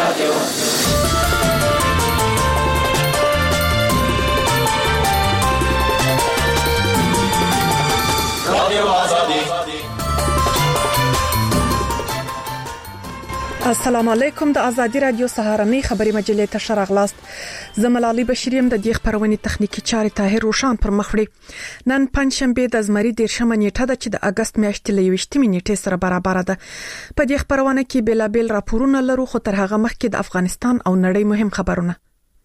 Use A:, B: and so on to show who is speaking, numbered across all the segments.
A: السلام علیکم. د ازادي رادیو سهارنۍ خبري مجلې ته شراغلاست. زملالي بشریم د دې خبرونې تخنیکی چارې طاهر روشان پر مخ وړي. نن پنځشنبه د زمري 13 نیټه ده چې د اگست میاشتې له 20 نیټې سره برابر ده. په دې خبرونه کې بلابل راپورونه لرو، خو تر هغه مخکې د افغانستان او نړۍ مهم خبرونه.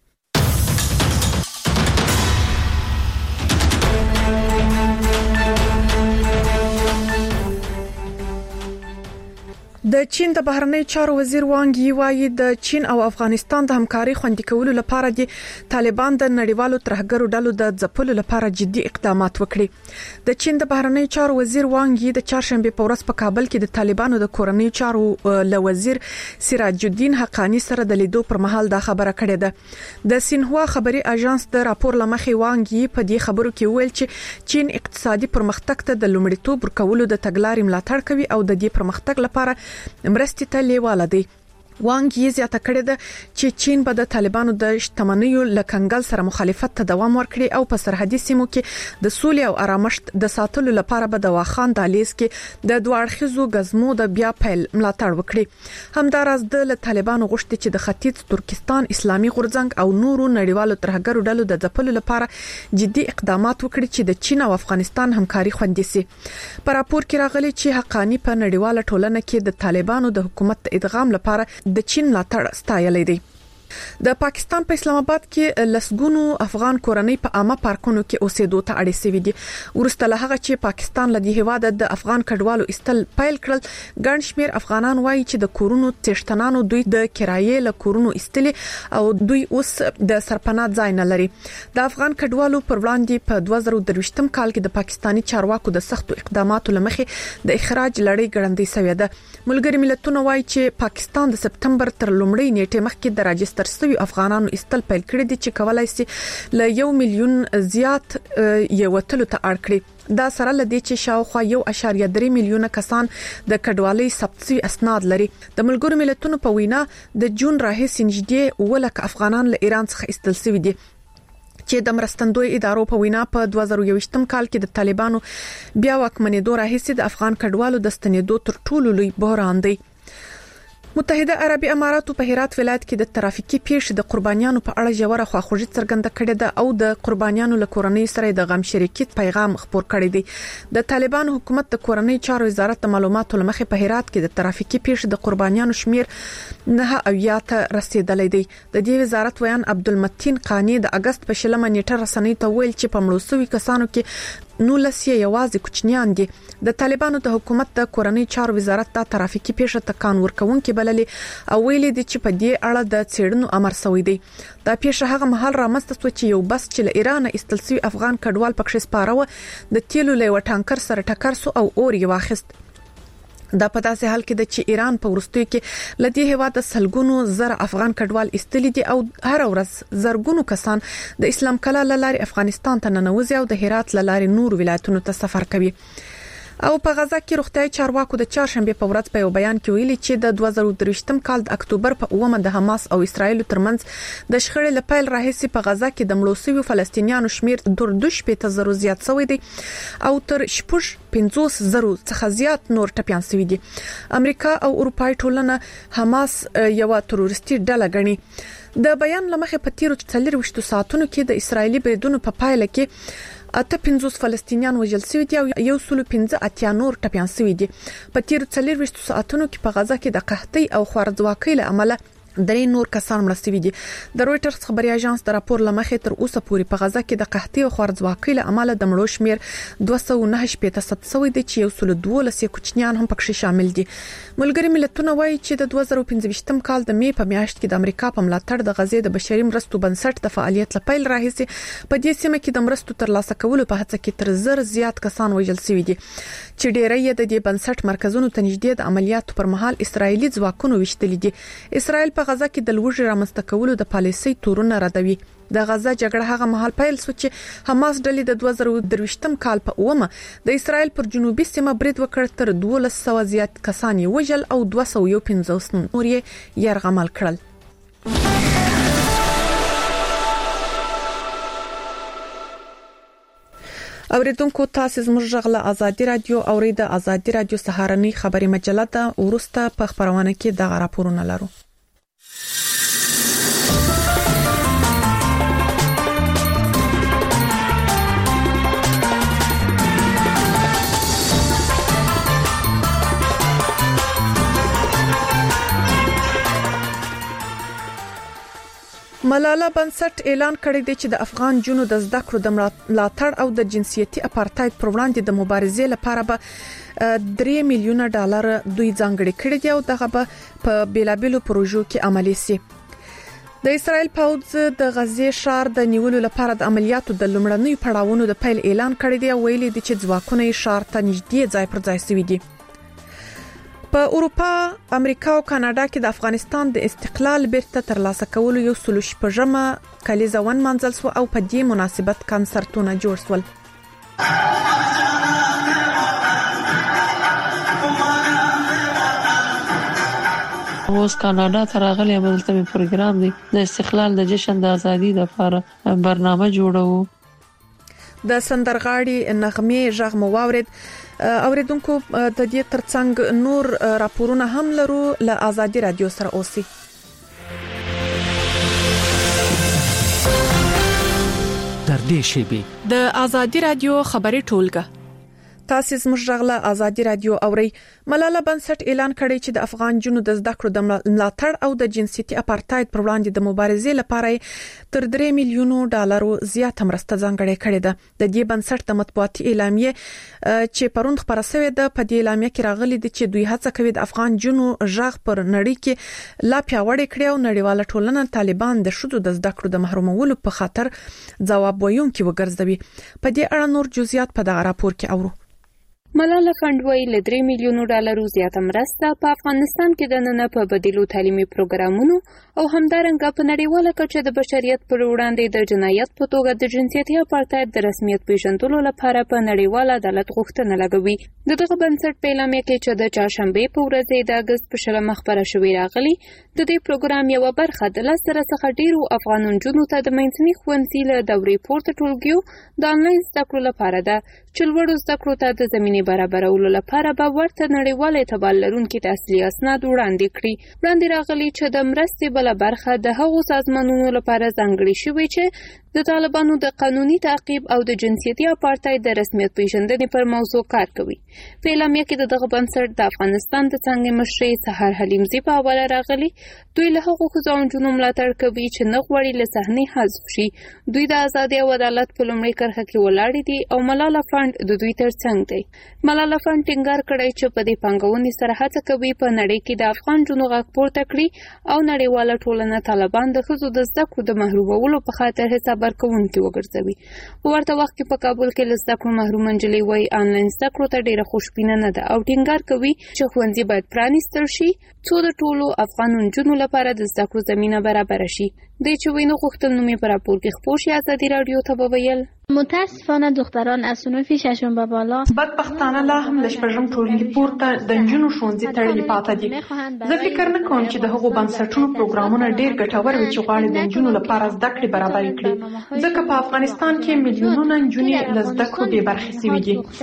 A: د چین د بهرنی چارو وزیر وانګ یی وایي د چین او افغانستان د همکاري خوندي کولو لپاره د طالبان د نړیوالو ترهګرو ډلو د ځپلو لپاره جدي اقدامات وکړي. د چین د بهرنی چارو وزیر وانګ یی د چهارشنبه په ورځ په کابل کې د طالبانو د کورنۍ چارو له وزیر سراج الدین حقانی سره د لیدو پر مهال دا خبره کړې ده. د سینهوا خبري اژانس د راپور لمخې وانګ یی په دې خبرو کې ویل چې چین اقتصادي پرمختګ ته د لومړیتوب ورکولو د تګلارې ملاتړ کوي او د دې پرمختګ لپاره مرستې ته لیواله دی. وانګ یې زیاته کړې ده چې چین به د طالبانو د شتمنیو لکنګل سره مخالفت ته دوام ورکړي او په سرحدي سیمو کې د سولې او آرامښت د ساتلو لپاره به د واخان دهلیز کې د دوه اړخیزو غزمو د بیا پیل ملاتړ وکړي. همداراز د طالبانو غوښتي چې د ختیځ ترکستان اسلامي غورځنګ او نورو نړیوالو ترهګرو ډلو د ځپلو لپاره جدي اقدامات وکړي چې د چین او افغانستان همکاري خوندي سي. په راپور کې راغلي چې حقانی په نړیواله ټولنه کې د طالبانو د حکومت د ادغام لپاره د چین ملاتړ ستایلی دی. د پاکستان په اسلام آباد کې لسګونو افغان کورنۍ په عامه پارکونو کې اوسېدو ته اړ شوي دي. ورسته له هغه چې پاکستان له دې هیواده د افغان کډوالو استل پیل کړل، ګڼ شمېر افغانان وایي چې د کورونو تشتنانو دوی د کرایې له کورونو استلي او دوی اوس د سرپناه ځای نه لري. د افغان کډوالو پر وړاندې په 2023م کال کې د پاکستاني چارواکو د سختو اقداماتو لمخې د اخراج لړۍ ګړندۍ شوې ده. ملګری ملتونه وایي چې پاکستان د سپتمبر تر لومړۍ نیټې مخکې د راجستر سوي افغانانو استل پیل کړی دي چې کولای شي له 1 میلیون زیات یو وتلو ته اړ کړي. دا سره لدی چې شاوخوا 1.3 میلیونه کسان د کډوالۍ ثبت شوي اسناد لري. د ملګرو ملتونو په وینا د جون راهیسې نږدې 1 افغانان له ایران څخه استل شوي دي چې د مرستندوی ادارو په وینا په 2021م کال کې د طالبانو بیا واکمنېدو راهیسې د افغان کډوالو د ستنېدو تر ټولو لوی بحران دی. متحده عربي اماراتو په هرات ولایت کې د ترافیکي پیښې د قربانیانو په اړه ژوره خواخوږي څرګنده کړې ده او د قربانیانو له کورنۍ سره د غم شریکیت پیغام خپور کړی دی. د طالبانو حکومت د کورنۍ چارو وزارت د معلوماتو لمخې په هرات کې د ترافیکي پیښې د قربانیانو شمیر 9 ته رسیدلی دی. د دې وزارت ویان عبدالمتین قانی د اگست په 20 نیټه رسنۍ ته ویل چې په مړوسوي کسانو کې 19 یوازې کوچنیان دي. د طالبانو د حکومت د کورنۍ چارو وزارت د ترافیکي پیښه تکان ورکوونکې بللې او ویلي دي چې په دې اړه د څېړنو امر شوی دی. دا پیښه هغه مهال رامنځته شوه چې یو بس چې له ایران استل شوی افغان کډوال پکښې سپاره د تیلو له یو ټانکر سره ټکر شو او اور یې واخیست. دا په داسې حال کې د چې ایران په وروستیو کې لدی هیواد سلګونو زر افغان کډوال استلی دي او هر ورځ زرګونو کسان د اسلام کلا لاري افغانستان ته ننوځي او د هرات لاري نور ولایتونو ته سفر کوي. او په غزا کې روغتیايي چارواکو د چهارشنبه په ورځ په یو بیان کې ویلي چې د 2023م کال د اکتوبر په 9 د حماس او اسرایل ترمنځ د شخړې لپاره راهیسي په غزا کې د مړوسوي فلسطینیانو شمیر 2.5 زیات شوی دی او تر 50 زرو څخه زیات نور ټپيان شوی دي. امریکا او اروپای ټولنه حماس یو تروریستي ډله ګڼي. د بیان لمخې په تیرو 24 ساعتونو کې د اسرایلی بریدونو په پایله کې 58 فلسطینیان وژل شوي دي او 115 نور ټپيان شوي دي. په تیرو 24 ساعتونو کې په غزا کې د قحطۍ او خوارځواکۍ له امله 3 نور کسان مړ شوي دي. د رويټرز خبري اژانس د راپور لمخې تر اوسه پورې په غزا کې د قحطۍ او خوارځواکۍ له امله د مړو شمیر 209 ثبت شوی دی چې 112 کوچنیان هم پکې شامل دي. ملګری ملتونه وایي چې د 2015م کال د می په میاشت کې د امریکا په ملاتړ د غزې د بشري مرستو بنسټ د فعالیت لپاره راهیسي په دې سیمه کې د مرستو ترلاسه کولو په هڅه کې تر زر زیات کسان وژل شوي دي چې ډیری یې د دې بنسټ مرکزونو ته نږدې د عملیاتو پر مهال اسرایلی ځواکونو وشتلي دي. اسرایل په غزا کې د لوږې رامنځته کولو د پالیسۍ تورونه ردوي. د غزا جګړه هغه مهال پیل شو چې حماس ډلې د 2023م کال په 9 د اسرایل پر جنوبي سیمه برید وکړ، تر 1200 زیات کسان یې وژل او 215 نور یې یرغمل کړل. اوریدونکو تاسو زموږ غږ له ازادي رادیو اورید ازادي رادیو سهارنی خبري مجله ته ورسته په خبرونه کې د راپورونه لرو. ملاله بنسټ اعلان کړی دی چې د افغان جنو د زده کړو د ملاتړ او د جنسيتي اپارټاید پر وړاندې د مبارزې لپاره به $3 میلیون دوی ځانګړي کړي دي او دغه به په بیلابیلو پروژو کې عملي شي. د اسرائیل پوځ د غزې ښار د نیولو لپاره د عملیاتو د لومړنیو پړاوونو د پیل اعلان کړی دی او ویلي دي چې ځواکونه یې ښار ته نږدې ځای پر ځای شوي دي. په اروپا، امریکا او کاناډا کې د افغانستان د استقلال بیرته ترلاسه کولو یو سلوش پژمه کلیزه ونمنځل شو او په دې مناسبت کنسرتونه جوړ شول.
B: اوس کاناډا ته راغلی یم، دلته مې پروګرام دی د استقلال د جشن د ازادي لپاره برنامه جوړو.
A: د سندرغاړي نغمه ژغ مو واورید. اوریدونکو د دې ترڅنګ نور راپورونه هم لرو له ازادي رادیو سره اوسئ.
C: در دې شیبي
A: د ازادي رادیو خبري ټولګه تاسو زموږ غږ له ازادي رادیو اوري. ملاله بنسټ اعلان کړی چې د افغان جنو د زده کړو د ملاتړ او د جنسيتي اپارټاید پر وړاندې د مبارزې لپاره تر $3 میلیون زیات مرسته ځانګړې کړې ده. د دې بنسټ د مطبوعاتي اعلامیه چې پروند خبره شوې ده په دې اعلامیه کې راغلي دي چې دوی هڅه کوي د افغان جنو غږ پر نړۍ کې لا پیاوړی کړي او نړیواله ټولنه طالبان د شذو د زده کړو د محرومولو په خاطر ځواب ویونکي وګرځوي. په دې اړه نور جزئیات په دغه راپور کې اورو.
D: ملاله فند وایي له $3 میلیون زیاته مرسته په افغانستان کې د نن په بدیلو تعلیمي پروګرامونو او همدارنګه په نړیواله کچه د بشریت پر وړاندې د جنایت په توګه د جنسيتي اپارټاید د رسمیت پیژندلو لپاره په نړیواله عدالت غوښتنه لګوي. دغه بنسټ په اعلامیه کې چې د چهارشنبه په ورځ د اگست په 10 خبره شوې راغلي د دې پروګرام یو برخه د 10 څخه ډیرو افغان نجونو ته د منځني ښوونځي له دورې پورته ټولګیو د انلاین زده کړو لپاره ده چې لوړو زده کړو ته د زمینې برابرولو لپاره به ورته نړیوال اعتبار لرونکي تحصیلي اسناد وړاندې کړي. وړاندې راغلي چې د مرستې بله برخه د هغو سازمانونو لپاره ځانګړې شوې چې د طالبانو د قانوني تعقیب او د جنسيتي اپارټاید د رسمیت پیژندنې پر موضوع کار کوي. په اعلامیه کې دغه بنسټ د افغانستان د څنګه مشري سحر حلیمزی په حواله راغلي. دوی له هغو ښځو ملاتړ کوي چې نه غواړي له صحنې حذف شي. دوی د ازادي او عدالت په لومړۍ کرښه کې ولاړ دي او ملاله فند د دوی ترڅنګ دی. ملاله فند ټینګار کړی چې په دې پنګونې سره هڅه کوي په نړۍ کې د افغان جنو غږ پورته کړي او نړیواله ټولنه طالبان د ښځو د زده کړو د محرومولو په خاطر حساب ورکوونکي وګرځوي. په ورته وخت کې په کابل کې له زده کړو محروم نجلۍ وایي آنلاین زده کړو ته ډېره خوشبینه نه ده او ټینګار کوي چې ښوونځي باید پرانیستل شي څو د ټولو افغان نجونو لپاره د زده کړو زمینه برابر شي. د چوینو غوښتل نومې پر راپور کې خپور شي ازادي رادیو ته وویل
E: متاسفانه دختران از صنف ششم به بالا
A: بدبختانه لا هم له شپږم ټولګي پورته د نجونو ښوونځي تړلي پاتې دي. زه فکر نه کوم چې د هغو بنسټونو پروګرامونه ډېر ګټور وي چې غواړي د نجونو لپاره زده کړې برابر کړي، ځکه په افغانستان کې میلیونونه نجونې له زده کړو بې برخې شوي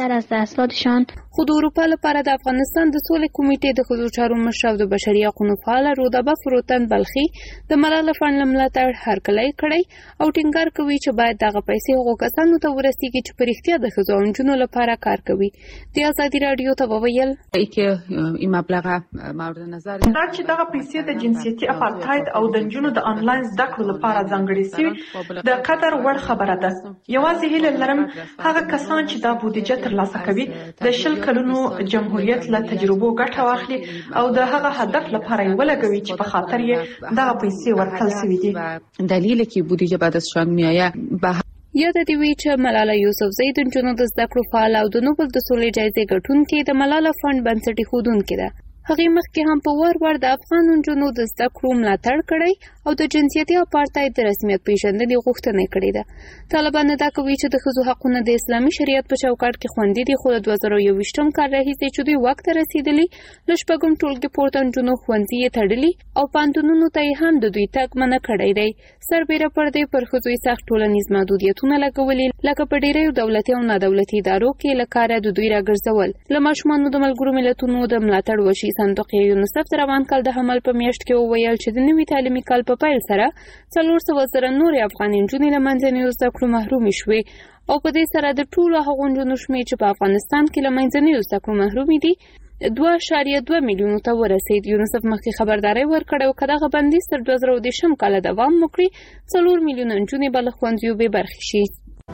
E: دي.
D: خو د اروپا لپاره د افغانستان د سولې کمیټې د ښځو چارو مشر او د بشري حقوقو فعاله رودابه فروتن بلخي د ملاله فند ملاتړ هرکلی کړی او ټینګار کوي چې باید دغه پیسې هغو کسانو ته ورسیږي چې په رښتیا د ښځو او نجونو لپاره کار کوي. د ازادي رادیو ته وویل
F: این مبلغ مورد نظر
A: دا چې دغه پیسې د جنسيتي اپارټاید او د نجونو د انلاین زده کړو لپاره ځانګړې شوي د قدر وړ خبره ده. یوازې هیله لرم هغه کسان چې دا بودیجه ترلاسه کوي د 20 کلونو جمهوریت له تجربو ګټه واخلي او د هغه هدف لپاره یې ولګوي چې په خاطر یې دغه پیسې ورکړل شوي دي.
F: دلیل کې بودیجه بعد از شان میآید
D: یاد دی وی چې ملاله یوسفزۍ د نجونو د زده کړو فعال او د نوبل د سولې جایزې ګټونکې د ملاله فند بنسټي ښودونکې ده. هغه مخکې هم په ور د افغان نجونو د زده کړو ملاتړ کړی او د جنسیتي اپارټاید د رسمیت پیژندنې غوښتنه کړې ده. طالبان دا کوي چې د ښځو حقونه د اسلامي شریعت په چوکاټ کې خوندي دي، خو د 2021م کال راهیسې چې دوی واک ته رسیدلي له شپږم ټولګي پورته نجونو ښوونځي یې تړلي او پوهنتونونو ته یې هم د دوی تګ منع کړی دی. سربیره پر دې پر ښځو یې سخت ټولنیز محدودیتونه لګولي، لکه په ډیریو دولتي او نادولتي ادارو کې له کاره د دوی راګرځول. له ماشومانو د ملګرو ملتونو د ملاتړ وشي صندوق یونیسف د روان کال د حمل په میاشت کې وویل چې د نوي تعلیمي کال په پیل سره 400,000 نورې افغاني نجونې له منځنیو زده کړو محرومې شوې او په دې سره د ټولو هغو نجونو شمېر چې په افغانستان کې له منځنیو زده کړو محرومې دي 2.2 میلیونو ته ورسید. یونیسف مخکې خبرداری ورکړی او که دغه بندیز تر 2020 کاله دوام وکړي 4 میلیونه نجونې به له ښوونځیو بې برخې شي.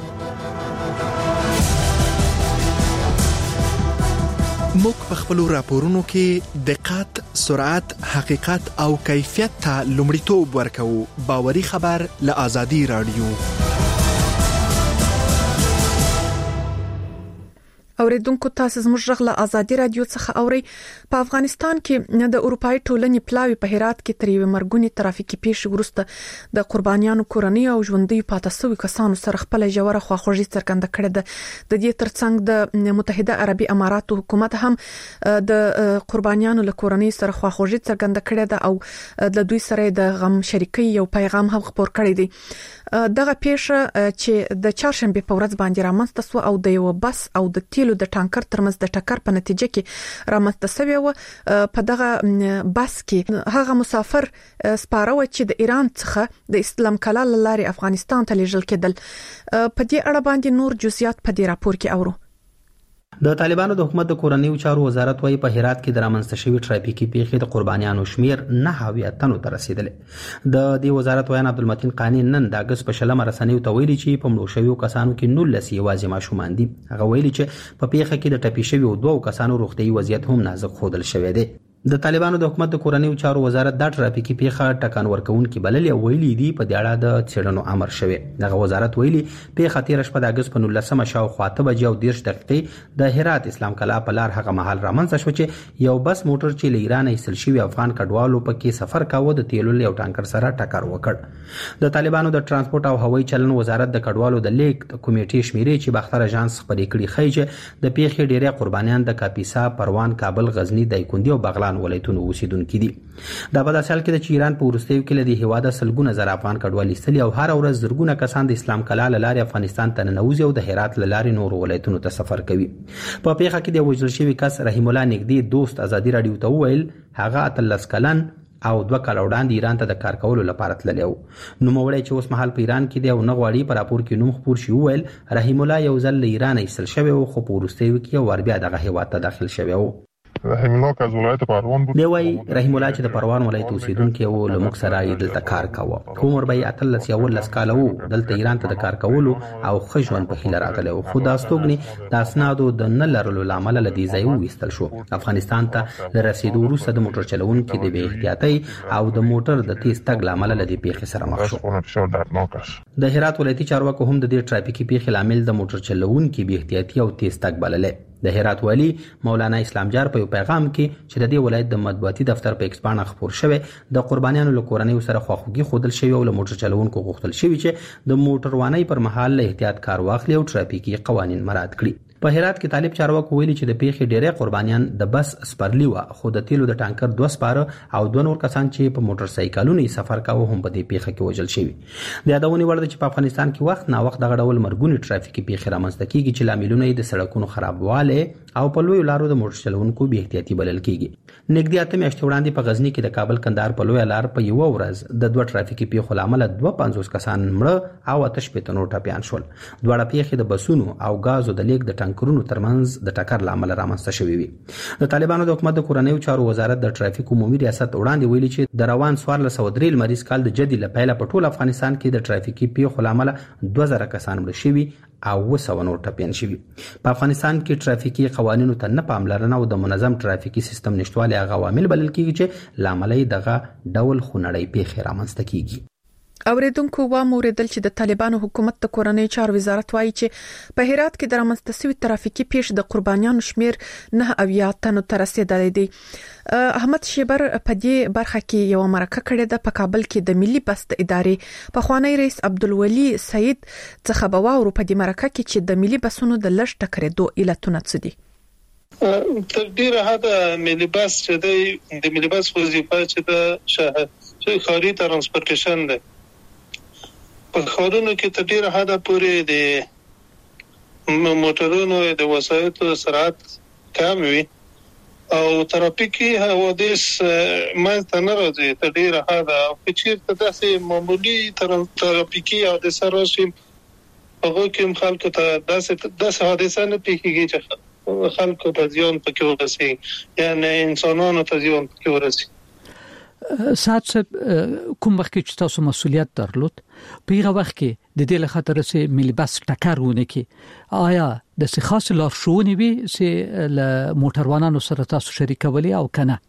G: موږ په خپلو راپورونو کې دقت، سرعت، حقیقت او کیفیت ته لومړیتوب ورکوو. باوري خبر له آزادي رادیو.
A: اوریدونکو تاسو زموږ غږ له آزادي رادیو څخه اوري. په افغانستان کې د اروپאי ټولنې پلاوی په هرات کې تر یوې مرګونی ترافیکي پیښې وروسته د قربانیانو کورنۍ او ژوندۍ پاتې شوی کسانو سره خپل ژوره خواخوږي څرګنده کړې ده. د دې ترڅنګ د متحده عربي اماراتو حکومت هم د قربانیانو له کورنۍ سره خواخوږي څرګنده کړې ده او د دوی سره د غم شریکۍ یو پیغام هم خپور کړی دی. دغه پیښه چې د چهارشنبه په ورځ باندې رامنځته شو او د یو بس او د تیلو د ټانکر ترمنځ د ټکر په نتیجه کې رامنځته شوی و. په دغه بس کې هغه مسافر سپاره و چې د ایران څخه د اسلام کلا لارې افغانستان ته لیږل کېدل. په دې اړه باندې نور جزئیات په دې راپور کې اورو.
H: د طالبانو د حکومت د کورنیو چارو وزارت وايي په هرات کې د رامنځته شوی ټرافیکي پیښې د قربانیانو شمیر 9 تنو ته رسیدلی. د دې وزارت وایي عبدالمتین قانی نن د اگست په 20 رسنیو ته ویلي چې په مړو شویو کسانو کې 19 یوازې ماشومان دي. هغه ویلي چې په پیښه کې د ټپي شویو 2 کسانو روغتیاي وضعیت هم نازک ښودل شوی دی. د طالبانو د حکومت د کورنیو چارو وزارت د ټرافیکي پیښه ټکان ورکوونکي بللې او ویلي دي په دې اړه د څېړنو امر شوی. دغه وزارت ویلي پیښه 13 د اگست په 19 شاوخوا 8:30 د هرات اسلام کلا په لار هغه مهال رامنځته شو چې یو بس موټر چې له ایران ایستل شوی افغان کډوالو په کې سفر کاوه د تیلو یو ټانکر سره ټکر وکړ. د طالبانو د ترانسپورت او هوایي چلن وزارت د کډوالو د لیک کمیټې شمیرې چې باختر اژانس خبرې کړي ښیي چې د پیښې ډېری قربانیان د کاپیسا، پروان، کابل، غزنی، دایکندي او بغلان ولایتونو اوسیدونکي دي. دا په داسې حال کې چې ایران په وروستیو کې له هیواده سلګونه زره افغان کډوال ایستلي او هر ورځ زرګونه کسان د اسلام کلا له لارې افغانستان ته ننوځي او د هرات له لارې نور ولایتونو ته سفر کوي. په پیښه کې د وژل شوي کس رحیم الله نګدي دوست آزادي رادیو ته وویل هغه 13 کلن او 2 کال وړاندې ایران ته د کار کولو لپاره تللی و. نوموړی چې اوس مهال په ایران کې دی او نه غواړي په راپور کې نوم خپور شي وویل رحیم الله یو ځل له ایران ایستل شوی و خو په وروستیو کې یو بیا دغه هیواد ته داخل شوی و.
I: رحیم الله که از ولایت پروان بود.
H: دی وای رحیم الله چې د پروان ولایت اوسیدونکی و له موږ سره یې دلته کار کاوه. عمر به 13 کال و دلته ایران ته د کار کولو او ښه ژوند په هیله راغلی و خو دا ستوګنې د اسنادو د نه لرلو له امله له دې ځای وویستل شو. افغانستان ته له رسیدو وروسته د موټر چلوونکي د بې احتیاطۍ او د موټر د تیز تګ له امله له دې پیښې سره مخ شو. د هرات ولایتي چارواکو هم د دې ټرافیکي پیښې لامل د موټر چلوونکي بې احتیاطي او تیز تګ بللی. د هرات والی مولانا اسلام جار په پیغام کې چې د دې ولایت د مطبوعاتي دفتر په ایکسپانه خبر شوی د قربانیانو له کورنۍ سره خواخوږي خودل شوی او له موټر چلوونکو غوښتل شوی چې د موټر وانۍ پر مهال له احتیاط کار واخلي او ټرافیکي قوانین مراعات کړي. په هرات کې طالب چارواکو ویلي چې د پیښې ډېری قربانیان د بس سپرلی و خو د تیلو د ټانکر 2 سپاره او 2 نور کسان چې په موټر سایکلونو سفر کاوه هم په دې پیښه کې وژل شوي. د یادونې وړ ده چې په افغانستان کې وخت نا وخت دغه ډول مرګونی ټرافیکي پیښې رامنځته کیږي چې لاملونه یې د سړکونو خرابواله او په لوی لارو د موټر چلوونکو بې احتیاطي بلل کیږي. نږدې 8 میاشتې وړاندې په غزنی کې د کابل کندهار په لوی لار په یو ورځ د 2 ټرافیکي پیښو لامل 250 کسان مړه او 8 نور ټپیان شول. دواړه پیښې د بسونو او غازو د لیک د ټانکرونو ترمنځ د ټکر لامل رامنځته شوې وي. د طالبانو د حکومت د کورنیو چارو وزارت د ټرافیک عمومي ریاست وړاندې ویلي چې د روان 1403 لمریز کال د جدي لپاره په ټول افغانستان کې د ټرافیکي پیښو لامل 2000 کسان مړه شوي او 200 نور ټپیان شوي. په افغانستان کې ټرافیکي قوانینو ته نه پاملرنه او د منظم ټرافیکي سیستم نشټوالی هغه عوامل بلل کیږي چې لامل یې دغه ډول خونړۍ پیښې رامنځته کیږي.
A: اوریدونکو و موریدل چې د طالبانو حکومت د کورنۍ چارو وزارت وایي چې په هرات کې د رامنځته شوی ترافیکي پیښ د قربانیانو شمیر 9 تنو ته رسیدلی دی. احمد شیبر په دې برخه کې یو مرکه کړې ده. په کابل کې د ملي بس د ادارې په خوانی رئیس عبدالولي سعید څخه بواورو په دې مرکه کې چې د ملي بسونو د لږ ټکرېدو علتونه څه دي.
J: تر ډیره حد ملي بس چې د ملي بس وظیفه چې د ښاري ترانسپورټیشن ده په ښارونو کې تر ډیره حد پورې د موټرونو د وسایطو سرعت کم وي او ترافیکي حوادث منځته نه راځي تر ډیره حد. او چېرته داسې معمولي ترافیکي حادثه راشي هغه کې خلکو ته داسې حادثه نه پیښیږي چې خلکو ته زیان پکې ورسي یعنی انسانانو ته زیان پکې ورسي.
C: سات کوم وخت چې تاسو مسؤلیت درلود په هغه وخت کې د دې لپاره چې ملي بس ټکر ونه کې آیا د څه خاص لارښوونې وي چې له موټروانانو سره تاسو شریکولې او کنه؟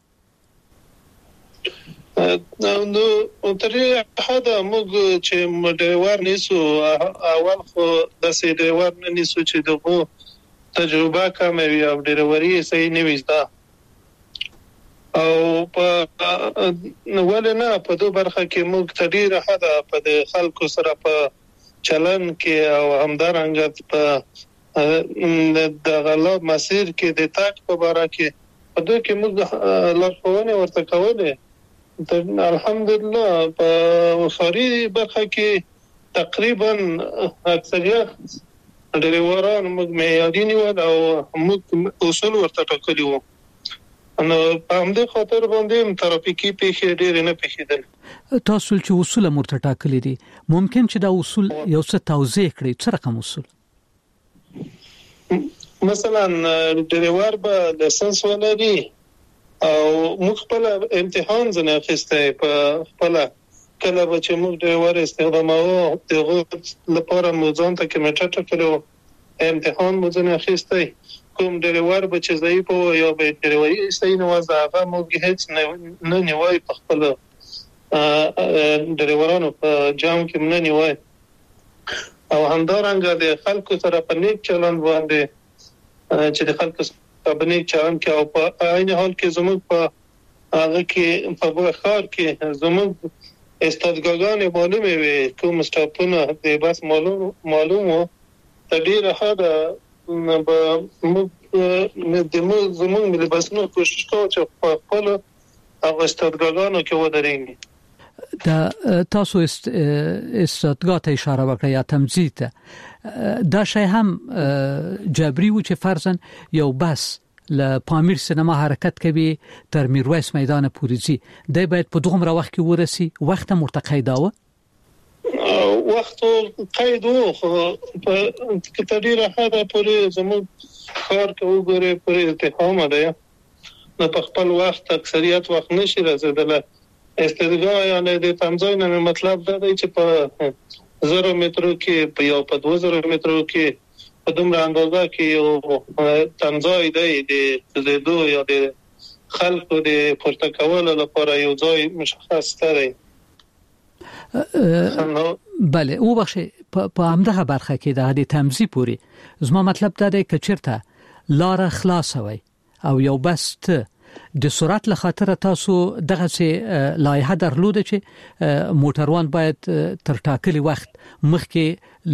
J: نو تر حد موږ چې ډرایور نیسو اول خو داسې ډرایور نه نیسو چې دغه تجربه کم وي او ډرایوري صحیح نه وي زده او په ولنه په دوه برخه کې موږ تدیر حد په د خلکو سره په چلن کې او همدارنګ په د غلط مسیر کې د تاک په باره کې په دوی کې موږ لارښوونې ورته کولې. الحمدلله په ښاري برخه کې تقریبا اکثریت ډرایوران موږ معیاري نیول او موږ اصول ورته ټاکلي وو. نو په همدې خاطر باندې ترافیکي پیښې ډېرې نه پیښېدل.
C: تاسو چې اصول مرته ټاکلي دي ممکن چې دا اصول یو څه توضیح کړئ؟ څه رقم اصول؟
J: مثلا ډرایور به لایسنس ولري او موږ خپل امتحان ځنه اخیستی په خپل کله به چې موږ ډرایور استخداموو دغه لپاره مو ځان ته کمیټه ټاکلې امتحان مو ځنه اخیستی. کوم ډرایور به چې ضعیف وو یا به ډرایوري صحیح نه وځه هغه موږ هیڅ نه نیوای په خپل ډرایورانو په جام کې نه نیوای او همدارنګه د خلکو سره په نیک چلند باندې چې د خلکو سره په نیک چلند کې او په عین حال کې زموږ په هغه کې په ښار کې زموږ استادګاګانې معلومې وي کوم سټاپونه د بس معلوم وو تر ډیره حده زموږ ملي بسونو کوشش کوو چې په خپل هغه استادګاګانو کې ودرېږي.
C: د تاسو استادګا ته اشاره وکړه یا تمځي ته دا شی هم جبري و چې فرضاً یو بس له پامیر سینما حرکت کوي تر میرویس میدان پورې ځي دی باید په دومره وخت کې ورسي وخت مرتقی داوه
J: وخت قید وو خو په تدیر حدا پورې زموږ کار کوو ګورې پورې اتهام ده نه په خپل وخت اکثریت وخت نشي رسیدله. استدګا یعنی د تمځای نه مطلب دا دی چې په 0 مترو کې په یو په 2000 مترو کې په دومره اندازه کې یو تمځای دی د دوه یا د خلکو د پورته کولو لپاره یو ځای مشخص دی.
C: بله او بخشه په همدغه برخه کې د تمځي پوری زما مطلب دا دی چې چیرته لار خلاصه وي او یو بس د سرعت لخاطر تاسو دغه سه لایحه درلوده چې موټروان باید تر ټاکلي وخت مخکې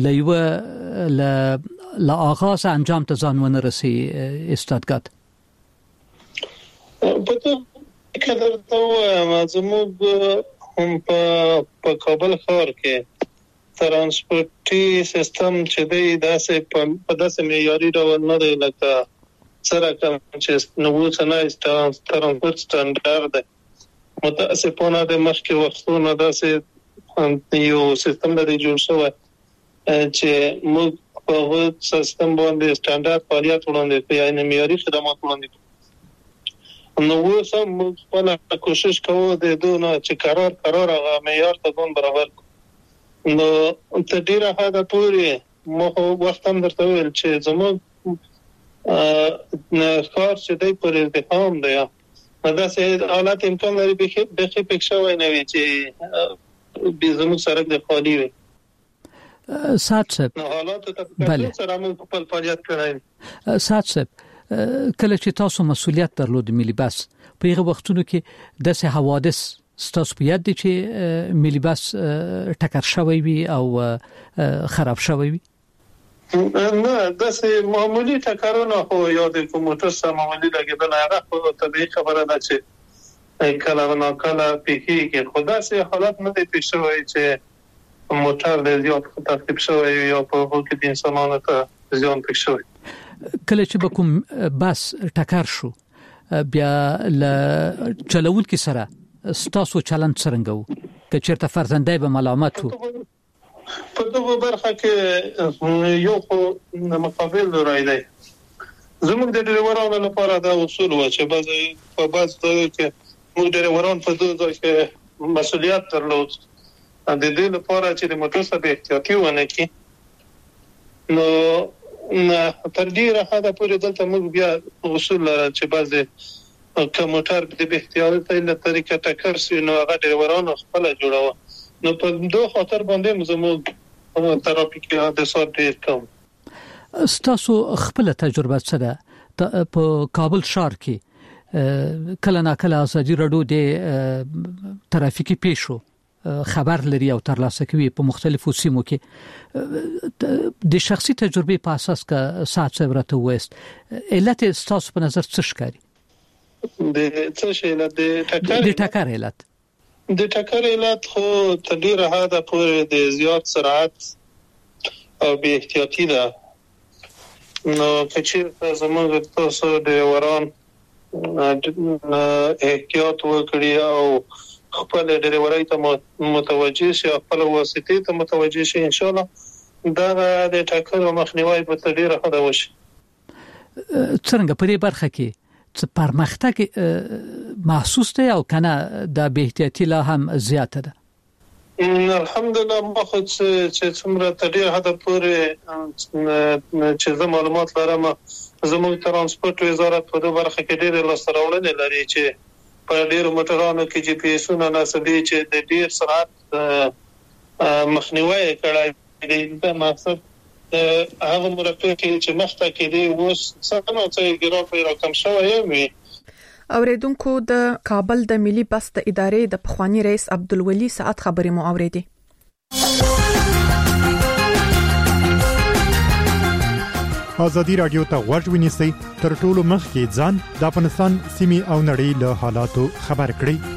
C: له آغاز انجام ته ځان ونه رسي استادګات.
J: په دې کې درته زموږ هم په کابل ښار کې ترانسپورټي سیستم چې دی داسې په داسې معیاري ډول نه دی لکه سره کوم چې نوو څنګه ترانسپورت سټانډرډ دی. متاسفانه د مخکې وختونو داسې یو سیستم دی جوړ شوی چې موږ په سیستم باندې سټانډرډ فعالیت وړاندې کوي یعنی معیاري خدمات وړاندې. نو اوس هم موږ خپل کوشش کوو د دونه چې قرار هغه معیار ته ځان برابر کړو. نو تر ډیره حده پورې مو وخت هم درته ویل چې زموږ کار چې دی پر ازدحام دی نو داسې حالات امکان لري بخي پک شوی نه وي چې زموږ سره د خالي وي
C: سات صاحب
J: حالات ته سره موږ خپل فعالیت کړی
C: سات صاحب کله چې تاسو مسؤلیت درلود ملي بس په هغه وختونو کې د سه حوادث ستاسو په یاد دي چې ملي بس ټکر شوی وي او خراب شوی وي
J: نه داسې معمولی ټکرونه خو یا د موټر سره معمولی لګیدل هغه خو طبيعي خبره ده چې کله نه کله پیږي خو داسې حالت نه دی پیښ شوی چې موټر د زیات تخریب شوی یا په وګړي د انسانانو ته زیان پېښ شوی
C: کله چې بکوم بس ټکر شو بیا ل چلول کې سره ستاسو چلند څنګه وو که چیرته فرزندای به ملامت وو
J: په دغه برخه کې یو خو مقابل راي دی زموږ د ډرایورانو لپاره دا اصول و چې په بعض ځایو کې موږ ډرایوران په دغه کې مسؤلیت درلود د دې لپاره چې د موټر سره احتیاطي ونه کړي نو تر دې راځه پورې دلته موږ بیا اصول لرو چې بعض کومټر د احتیاطي له طریقې ټکر شي نو هغه ډرایورانو خپل جوړاوه نو په دوه خاطر باندې زموږ ترافیک حادثات ډېر کم
C: ستاسو خپل تجربه سره په کابل ښار کې کله ناکله ازادي رادیو د ترافیکي پیښو خبر لري او ترلاسه کوي په مختلفو سیمو کې د شخصي تجربه په اساس کا سات صبرته وست علت ستاسو په نظر څه ښکاري
J: د څه شي علت
C: د ټکر علت
J: د ټکر علت خو تدیر هدا پورې د زیات سرعت او بی احتیاطي ده نو کچې زموږ تاسو د وران احتیاط وکړي او خپل ډرایورای ته متوجه شي خپل واسطه ته متوجه شي ان شاء الله دا د ټکر مخنیوي په تدیر هدا وشي
C: څنګه په دې برخه کې څه پرمختګ محسوس دی او کنه د به احتیاطي لا هم زیاته ده
J: الحمدلله ما خو چې څومره تدیر هدا پورې چې زه معلومات لرم زموږ ترانسپورت وزارت په دغه برخه کې ډېر لاسته لري چې په ډېر موټرانو کې جی پی اسونه نصبي چې د ډېر سرعت مخنیوي کړای دی مقصد هغه مرکه کې چې مخته کې دی اوس څنګه چې ګرافي رقم شوی وي
A: اوریدونکو د کابل د ملي بس د ادارې د پخوانی رئیس عبدالولي سعد خبرې مو اوریدي
K: ازادي رادیو ته غوږ ونیسئ تر ټولو مخکې ځان د افغانستان سیمې او نړۍ له حالاتو خبر کړئ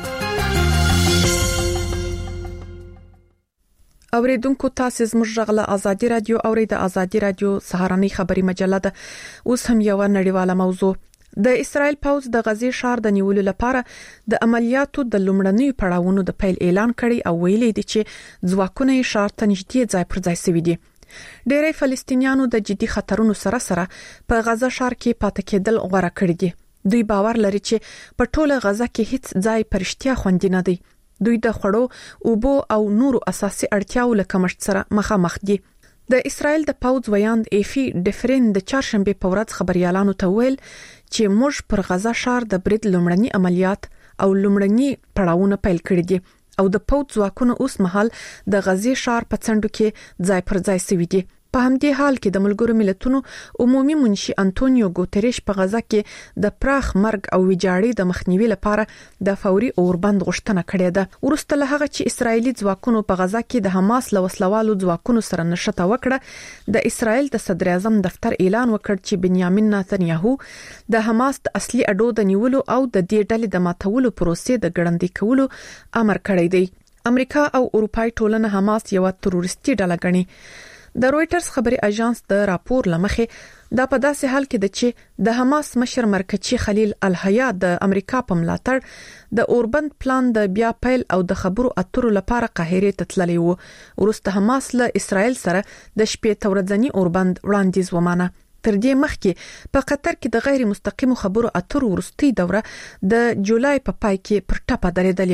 A: اوریدونکو تاسو زموږ غږ له ازادي رادیو اورید ازادي رادیو سهارنۍ خبري مجله ده اوس هم یو نړیواله موضوع د اسرائیل پوز د غزې ښار د نیولو لپاره د عملیاتو د لومړنیو پړاوونو د پیل اعلان کړي او ویلي دي چې ځواکونه یې ښار ته نږدې ځای پر ځای سوي دي ډېری فلسطینیانو د جدي خطرونو سره په غزه ښار کې پاتې کېدل غوړه کړی دي دوی باور لري چې په ټوله غزه کې هیڅ ځای پرشتیا خوندي نه دی دوی د خړو اوبو او نورو اساسي اړتیاو له کمښت سره مخامخ دي د اسرائیل د پوز ویاند ایفي ډیفرین د چهارشنبه په ورځ خبريالانو ته ویل چې موږ پر غزه ښار د برید لومړني عملیات او لومړني پړاوونه پیل کړی دي او د پوز ځواکونو اوس مهال د غزې ښار په څنډو کې ځای پر ځای سوي دي په همدې حال کې د ملګرو ملتونو عمومي منشي انټونیو ګوتریش په غزه کې د پراخ مرګ او ویجاړۍ د مخنیوي لپاره د فوري اوربند غوښتنه کړې ده ورسته له هغه چې اسرایلی ځواکونو په غزه کې د حماس له وسلوالو ځواکونو سره نښته وکړه د اسرایل د صدر اعظم دفتر اعلان وکړ چې بنیامین نتنیاهو د حماس د اصلي اډو د نیولو او د دې ډلې د ماتولو پروسې د ګړندۍ کولو امر کړی دی امریکا او اروپای ټولنه حماس یو تروریستي ډله ګڼي د رويټرز خبري اژانس د راپور لمخې دا په داسې حال کې د چې د حماس مشر مرکچی خلیل الحیا د امریکا په ملاتړ د اوربند پلان د بیا پیل او د خبرو اترو لپاره قاهره ته تللی وو ورسته حماس له اسرائیل سره د شپې تورځنی اوربند وړاندیز ومانه تر دې مخکې په قطر کې د غیر مستقیم خبرو اترو ورستي دوره د جولای په پای کې پر ټاپه درېدلې و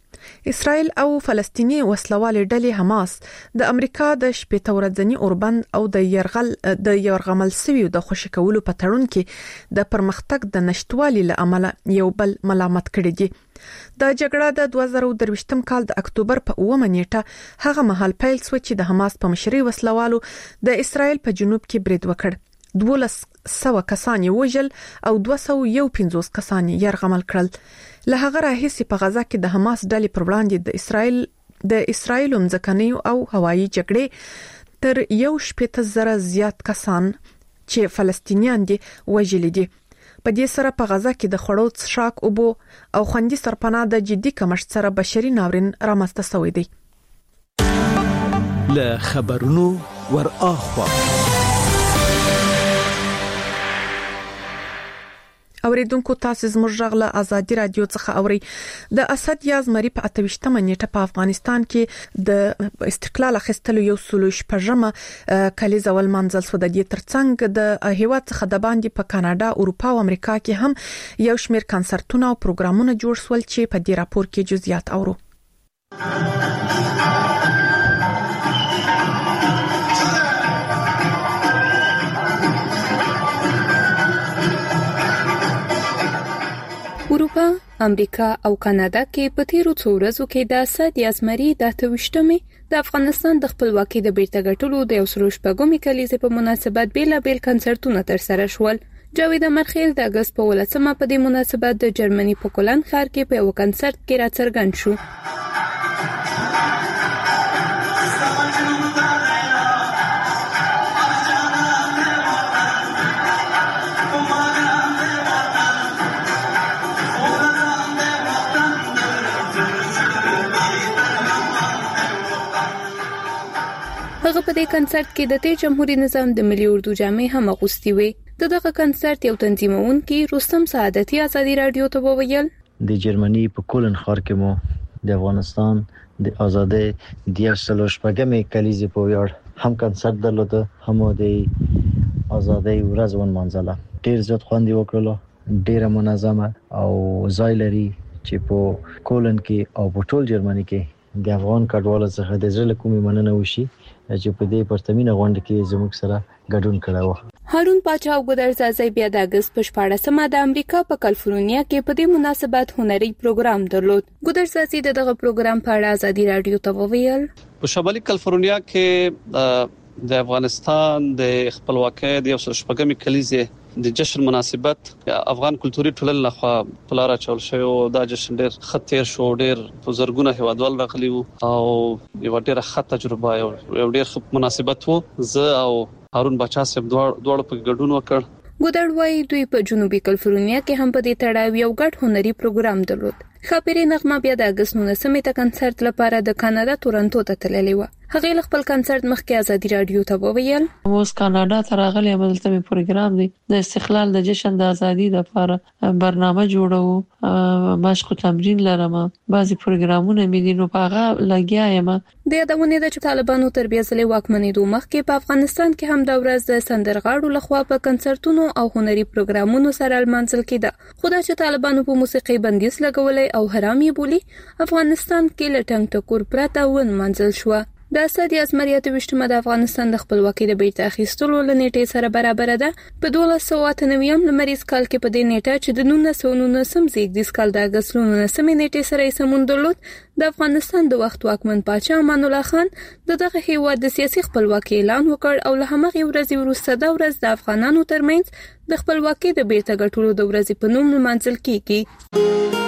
A: اسرائیل او فلسطینی وسلوال ډلې حماس د امریکا د شپږ ورځنی اوربند او د یرغمل سویو د خوشی کولو په تړون کې د پرمختګ د نشټوالي لامل یو بل ملامت کړی دی. د جګړه د 2023م کال د اکتوبر په 9 نیټه هغه مهال پیل شو چې د حماس په مشرۍ وسلوالو د اسرائیل په جنوب کې برید وکړ. 1200 کسان وژل او 251 کسان یرغمل کړل. له هغه راهیسې په غزا کې د حماس ډلې پر وړاندې د اسرائیل مځکني او هوایي جګړې تر 1,000 زیات کسان چې فلسطینیان دي وژل دي. په دې سره په غزا کې د خړو څښاک اوبو او خوندي سرپناه د جدي کمښت سره بشري ناورین رامنځته شوی دی.
L: له خبرونو ور اخوا
A: اوریدونکو تاسو زموږ غږ له ازادي رادیو څخه اوري. د اسد یا زمری په 28مه نیټه په افغانستان کې د استقلال اخیستلو یو سلوش پژمه کلیزه ول منځل سو. د دې ترڅنګ د هیواد څخه د باندې په کاناډا، اروپا او امریکا کې هم یو شمېر کنسرتونه او پروګرامونه جوړ شول چې په دې راپور کې جزئیات اورو.
D: اروپا، امریکا او کاناډا کې په تیرو څو ورځو کې د اسد یا زمری د 28مې د افغانستان د خپلواکۍ د بیرته ګټلو د 114مې کلیزې په مناسبت بیلابیل کنسرتونه ترسره شول. جاوید امرخیل د اگست په 18مه په دې مناسبت د جرمني په کولن ښار کې په یو کنسرت کې راڅرګند شو. هغه په دې کنسرت کې د تیر جمهوریت نظام د ملي اردو جامې هم اغوستي وي. دغه کنسرت یو تنظیمونکي رستم سعادتي ازادي رادیو ته وویل
M: د جرمني په کولن ښار کې مو د افغانستان د آزادۍ د 114مې کلیزې په ویاړ هم کنسرت درلود، هم د آزادۍ ورځ ونمانځله. ډیر زیات خوند وکړلو، ډیره منظمه او ځای لري چې په کولن کې او په ټول جرمني کې د افغان کډوالو څخه د زړه کومې مننه وشي چې په دې پرتمینه غونډه کې زموږ سره ګډون کړو.
D: هارون پاچا او ګودرزازی بیا د اگست په 14مه د امریکا په کالیفورنیا کې په دې مناسبت هنري پروګرام درلود. ګودرزازی دغه پروګرام په اړه ازادي رادیو ته وویل
N: په شمالي کالیفورنیا کې د افغانستان د خپلواکۍ د 114مې کلیزې د جشن مناسبت افغان کلتوري ټولنې لخوا په لار اچول شوی او دا جشن ډېر خطر شو. ډېر بزرګونه هیوادوال راغلي وو او یو ډېر ښه تجربه یو ډېر مناسبت وو. زه او هارون پاچا صاحب دواړو په ګډون وکړ.
D: ګودړوای دوی په جنوبي کالیفورنیا کې هم په دې تړاو یو ګډ هنري پروګرام درلود. خبري نغمه بیا د اگست 19مې ته کنسرت لپاره د کاناډا تورنټو ته تللې و. هغه خپل کنسرت مخکې ازادي رادیو ته وویل
B: اوس کاناډا ته راغلی یم، دلته مې پروګرام دی د استقلال د جشن د ازادي لپاره برنامه جوړو، مشق تمرین لرم، بعضی پروګرامونه مې دي نو په هغه لګیا یم.
D: د یادونه ده چې طالبانو تر بیا ځلې واکمنېدو مخکې په افغانستان کې هم د ورځ د سندرغاړو لخوا په کنسرتونو او هنري پروګرامونو سره المنځل کېده. خو دا چې طالبانو په موسیقي بندیز لګولې او حرام یې بولی، افغانستان کې لټنګ ټکور پرته ون منځل شو. د اسد یا زمری 28مه د افغانستان د خپلواکۍ د بیرته اخیستلو لنیټې سره برابر ده. په 1298 لمریز کال کې په دې نیټه چې د 1919 زیږدیز کال د اگست 19مې نیټې سره یې سمون درلود، د افغانستان د وخت واکمن پاچا امان الله خان دغه هیواد د سیاسي خپلواکۍ اعلان وکړ او له همغه ورځې وروسته د ورځ د افغانانو ترمنځ د خپلواکۍ د بیرته ګټلو د ورځې په نوم لمانځل کیږي.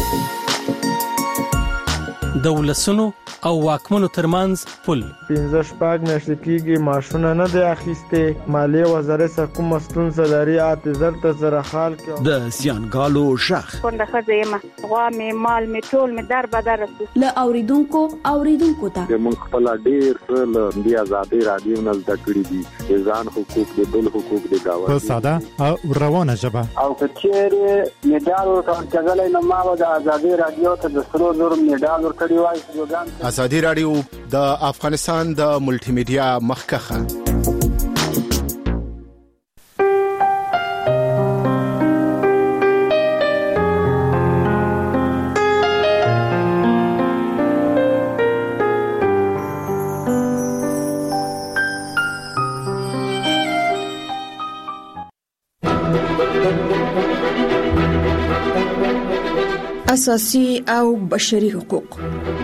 L: د ولسونو او واکمنو ترمنځ پل
O: 15 شپږ میاشتې کېږي ماشونه نه دی اخیسته. مالیه وزارت سره کوم ستونزه لري اعتذار ته سره حال کې
L: د زیانګالو شخ
P: څنګه خزه ما غوا می مال می ټول می در بدر
Q: له اوریدونکو ته
R: موږ خپل ډیر له دی ازادي رادیو نه د کړی دي ځان حقوق د بل حقوق د گاوه
K: په ساده او روانه ژبه
S: او کچېره میډال ورکړل کېدل نو ما د ازادي رادیو ته د سرو زور میډال ورکړی وای.
G: ازادي رادیو د افغانستان د ملټي میډیا مخکخه
Q: اساسي او بشري حقوق.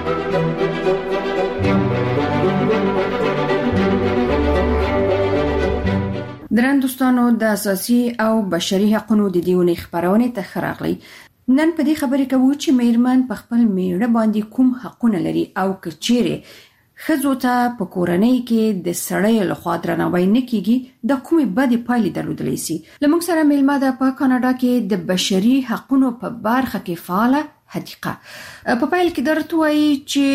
Q: درن دوستانو د اساسي او بشري حقوقو د دیونې خبرونه ته خراغلي. نن په دې خبرې کوو چې میرمن په خپل میړه باندې کوم حقونه لري او کچېره خزو ته په کورنۍ کې د سړی لخوا درناوی نه کیږي د کومې بدې پایلې درلودلی سي. لمونږ سره میلمه ده په کاناډا کې د بشري حقوقو په برخه کې فعاله حدیقه. په پایل کې درته وایي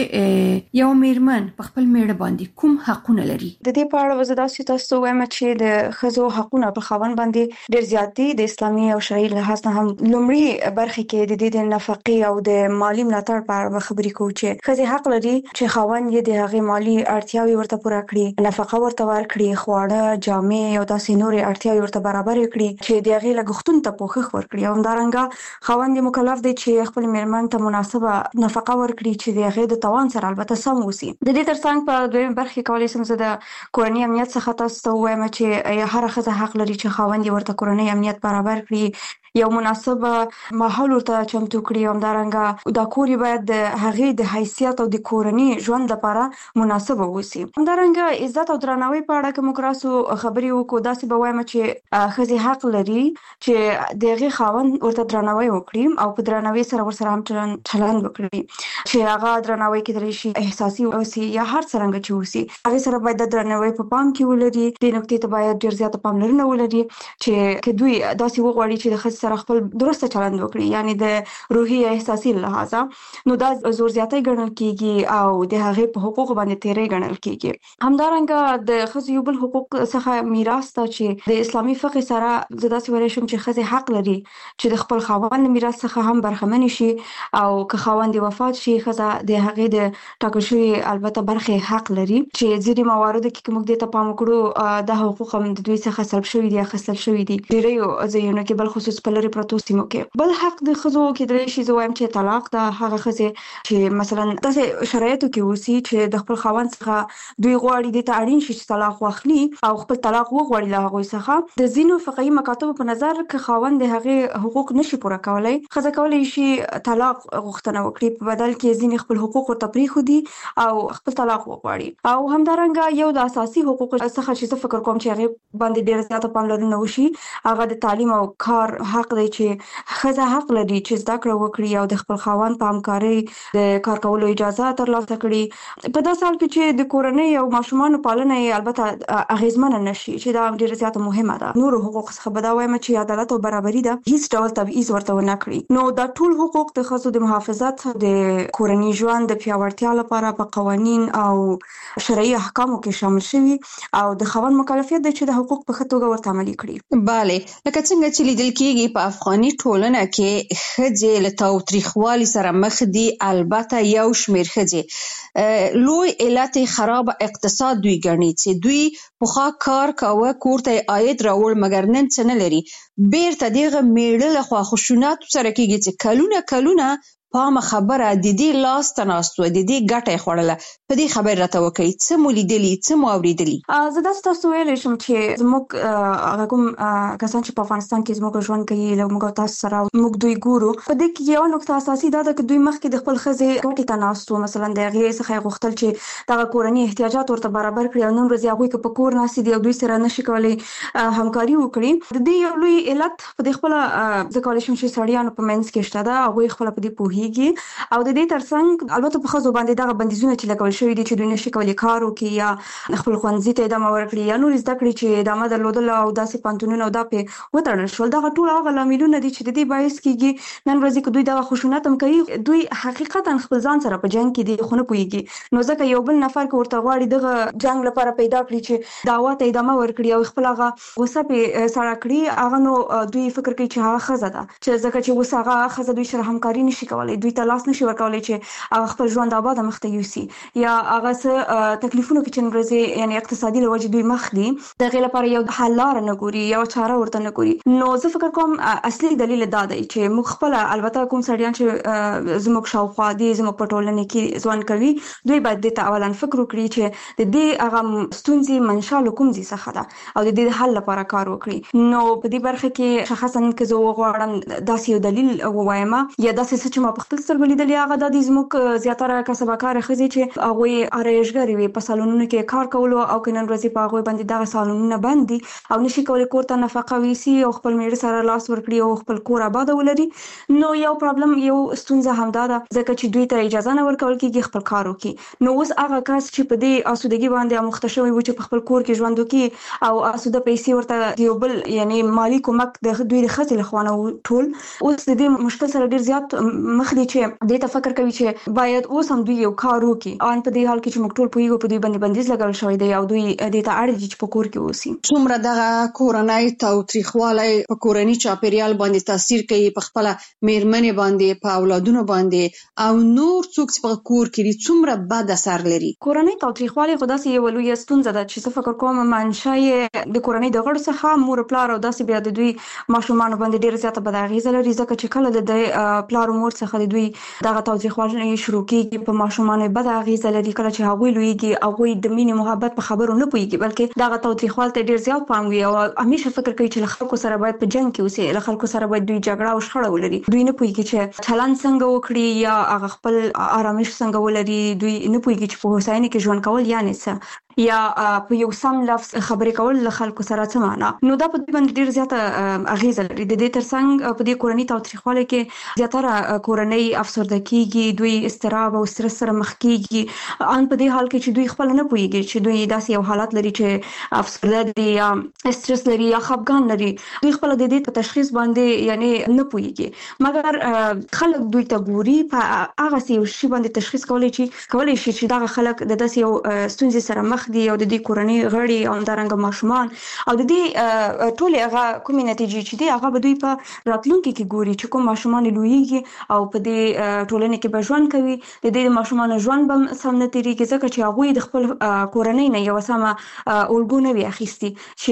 Q: چې یو میرمن په خپل میړه باندې کوم حقونه لري.
T: د دې په اړه وزداسي تاسو وایم چې د خزو حقونه په خاوند باندې ډېر زیات دي. د اسلامي او شرعي لحاظ نه هم لومړی برخه کې د دې د نفقې او د مالی ملاتړ په اړه خبرې کوو چې خزي حق لري چې خاوند یې د هغې مالی اړتیاوې ورته پوره کړي، نفقه ورته ورکړي، خواړه، جامې او داسې نورې اړتیاوې ورته برابر کړي چې د هغې لګښتونو ته پوښښ ورکړي. او همدارنګه خاوند یې مکلف دی چې خپل میرمن ته مناسبه نفقه ورکړي چې د هغې د توان سره البته سم وسی. د دې ترڅنګ په دویم برخه کولای شم زه د کورنۍ امنیت څخه تاسو ته وایم چې هر ښځه حق لري چې خاوند یې ورته کورنۍ امنیت برابر کړي، یو مناسبه ماحول ورته چمتو کړي. همدارنګه دا کور باید د هغې د حیثیت او د کورنۍ ژوند لپاره مناسبه وسی. همدارنګه عزت او درناوی په اړه کوم کراسو خبرې وکړو. داسې به وایم چې ښځې حق لري چې د هغې خاوند ورته درناوی وکړي او په درناوي سره ورسره هم چلند وکړي چې هغه درناوی کېدلی شي احساسي اوسي یا هر څرنګه چې اوسي. هغې سره باید د درناوی په پام کې ولري. دې نکتې ته باید ډېر زیاته پاملرنه ولري چې دوی داسې وغواړي چې د ښځې سره خپل درسته چلند وکړي، یعنی د روحي احساسي لحاظه، نو دا زور زیاتی ګڼل کیږي او د هغې په حقوق باندې تیری ګڼل کیږي. همدارنګه د ښځو یو بل حقوق څخه میراث ته چې د اسلامي فقه سره زه داسې ویلی شم چې ښځې حق لري چې د خپل خاوند میراث څخه هم برخمنې شي او که خاوند وفات شي ښځه د هغې د ټاکل شوي البته برخې حق لري چې ځینې مواردو کې که موږ دې ته پام وکړو دا حقوق هم د دوی څخه سلب شوي دي، اخیستل شوي دي ډېرو ځایونو کې، بل خصوص په لرې پرتو سیمو کې. بل حق د ښځو کېدلی شي زه وایم چې طلاق ده. هغه ښځې چې مثلا داسې شرایطو کې اوسي چې د خپل خاوند څخه دوی غواړي دې ته اړین شي چې طلاق واخلي او خپل طلاق وغواړي له هغوی څخه. د ځینو فقهي مکاتبو په نظر که خاوند د هغې حقوق نشي پوره کولی، ښځه کولی شي طلاق غوښتنه وکړي، په بدل کې ځینې خپل حقوق ورته پرېښودي او خپل طلاق وغواړي. او همدارنګه یو د اساسي حقوقو څخه چې زه فکر کوم چې هغې باندې ډېره زیاته پاملرنه وشي هغه د تعلیم او کار حق دی چې ښځه حق لري چې زده کړه وکړي او د خپل خاوند په همکارۍ د کار کولو اجازه ترلاسه کړي. په داسې حال کې چې د کورنۍ او ماشومانو پالنه یې البته اغېزمنه نشي چې دا ډېره زیاته مهمه ده. نورو حقوق څخه به دا وایم چې عدالت او برابري ده، هیڅ ډول تبعیض ورته ونه کړي. نو دا ټول حقوق د ښځو د محافظت، د کورنۍ ژوند د پیاوړتیا لپاره په قوانین او شرعي احکامو کې شامل شوي او د خاوند مکلفیت دی چې د حقوق په ښه توګه ورته عملي کړي.
U: بله، لکه څنګه چې لیدل کېږي په افغاني ټولنه کې ښځې له تاوتریخوالي سره مخ دي. البته یو شمېر ښځې لوی علت خراب اقتصاد دوی ګڼي چې دوی پخوا کار کاوه، کور ته عاید راوړ، مګر نن څه نه لري. بیرته دغه میړه لخوا خشونت سره کېږي چې کلونه پامه خبره د دې لاس ته ناست و، د دې ګټه یې خوړله. په دې خبر راته وکړئ، څه مو لیدلي، څه مو اورېدلي؟
T: زه داسې تاسو ویلی شم چې زموږ هغه کوم کسان چې په افغانستان کې زموږ ژوند کوي، له موږ او تاسو سره موږ دوی ګورو. په دې کې یوه نکته اساسي دا ده چې دوی مخکې د خپل ښځې ګټې ته ناست وو، مثلا د هغې څخه یې غوښتل چې دغه کورني احتیاجات ورته برابر کړي او نن ورځ هغوی که په کور ناستې دي او دوی سره نشي کولی همکاري وکړي. د دې یو لوی علت په دې خپله زه کولی شم چې سړیانو په منځ کې شته ده، هغوی خپله په دې پوهېږي او د دې ترڅنګ البته په ښځو باندې دغه بندیزونه چې لګول شوي دي چې دوی نشي کولی کار وکړي یا خپل ښوونځي ته ادامه ورکړي یا نورې زده کړې چې ادامه درلودله او داسې پوهنتونونه او دا پرې وتړل شول. دغه ټول هغه لاملونه دي چې د دې باعث کېږي نن ورځې که دوی دغه خشونت هم کوي، دوی حقیقتا خپل ځان سره په جنګ کې دي خو نه پوهېږي. نو ځکه یو بل نفر که ورته غواړي دغه جنګ لپاره پیدا کړي چې دعوا ته ادامه ورکړي او خپل هغه غوسه پرې سړه کړي، هغه نو دوی فکر کوي چې هغه ښځه ده، چې ځکه چې اوس هغه ښځه دوی سره همکاري نشي کولی، دوی ته لاس نشي ورکولی چې هغه خپل ژوند آباد مخ ته یوسي یا هغه څه تکلیفونه کې چې ورځي یعنی اقتصادي له وجې دوی مخ دي، د هغې لپاره یو حل لاره نه ګوري، یو چاره ورته نه ګوري. نو زه فکر کوم اصلي دلیل دا دی چې موږ خپله البته کوم سړیان چې زموږ شاوخوا دي، زموږ په ټولنه کې ژوند کوي، دوی باید دې ته اولا فکر وکړي چې د دې هغه ستونزې منشا له کوم ځای څخه ده او د دې حل لپاره کار وکړي. نو په دې برخه کې شخصا که زه وغواړم داسې یو دلیل ووایم یا داسې څه چې ما په په خپل سترګو لیدلې هغه د زموږ زیاتره کسبکار خزي چې هغه ارایشګری وي په سالونونو کې کار کول او کنن ورځي په هغه باندې دغه سالونونه بندي او نشي کولای کورته نفقه ویسي او خپل میړه سره لاس ورکړي او خپل کور آباد ولري. نو یو پرابلم یو ستونزه همدا ده ځکه چې دوی ته اجازه نه ورکول کیږي خپل کار وکړي. نو اوس هغه کس چې په دې اسودګي باندې مختشوي و چې په خپل کور کې ژوند وکړي او اسوده پیسې ورته یو بل یعنی مالی کومک د دوی د خځې له خوانه ټول اوس د دې مشکل سره ډیر زیات مخ دي چې د تفکر کوي چې باید اوس هم دوی یو کار وکړي ان په دې حال کې چې موږ ټول پویګو په دوی باندې بندیز لګول شوی دی او دوی د ته اړ دي چې په کور کې اوسي.
U: څومره دغه کورنۍ تاوتریخوالی په کورنۍ چاپیریال باندې تاثیر کوي په خپل میرمنې باندې په اولادونو باندې او نور څوک چې په کور کې څومره بد اثر لري.
T: کورنۍ تاوتریخوالی خو داسې یو لوی ستونزه ده چې څه فکر کوم منشأ د کورنۍ د غړو څخه مور پلار او داسې بیا د دوی ماشومان باندې ډیر زیاته بد اغیزه لري ځکه چې کله د پلار او مور څخه د دوی دغه تاوتریخوالی شروع کیږي په ماشومان بد اغیزه لري کله چې هغه لویږي هغه د مینې محبت په خبرو نه پويږي بلکې دغه تاوتریخوالی ته ډیر زیات پام وي او همیشه فکر کوي چې خلکو سره باید په جنگ کې اوسي له خلکو سره باید دوی جګړه او شخړه ولري. دوی نه پويږي چې چلند څنګه وکړي یا هغه خپل آرامش څنګه ولري. دوی نه پويږي چې په هوساینه کې ژوند کول یعنی څه یا په یو سم لفظ خبرې کول له خلکو سره څه معنا. نو دا په دې باندې ډیر زیاته اغیزه لري. د دې ترڅنګ په دې کورنۍ تاوتریخوالی کې زیاتره کورنۍ افسرده کیږي دوی استراب او سترس سره مخ کیږي ان په دې حال کې چې دوی خپل نه پوهیږي چې دوی داسې یو حالت لري چې افسرده دي یا استرس لري یا خفګان لري. دوی خپل د دې په تشخیص باندې یعنی نه پوهیږي مګر خلک دوی ته ګوري په هغه شی باندې تشخیص کولای شي چې دا خلک د داسې یو ستونزې سره مخ دي او د دې کورنۍ غړي او همدارنګه ماشومان او د دې ټول هغه کومې نتیجې چې دي هغه به دوی په راتلونکي کې ګوري چې کوم ماشومان لویږي او په دې ټولنې کې به ژوند کوي. د دې ماشومان ژوند به سم نه تیریږي ځکه چې هغه د خپل کورنۍ نه یو سم الګو نه وي اخیستي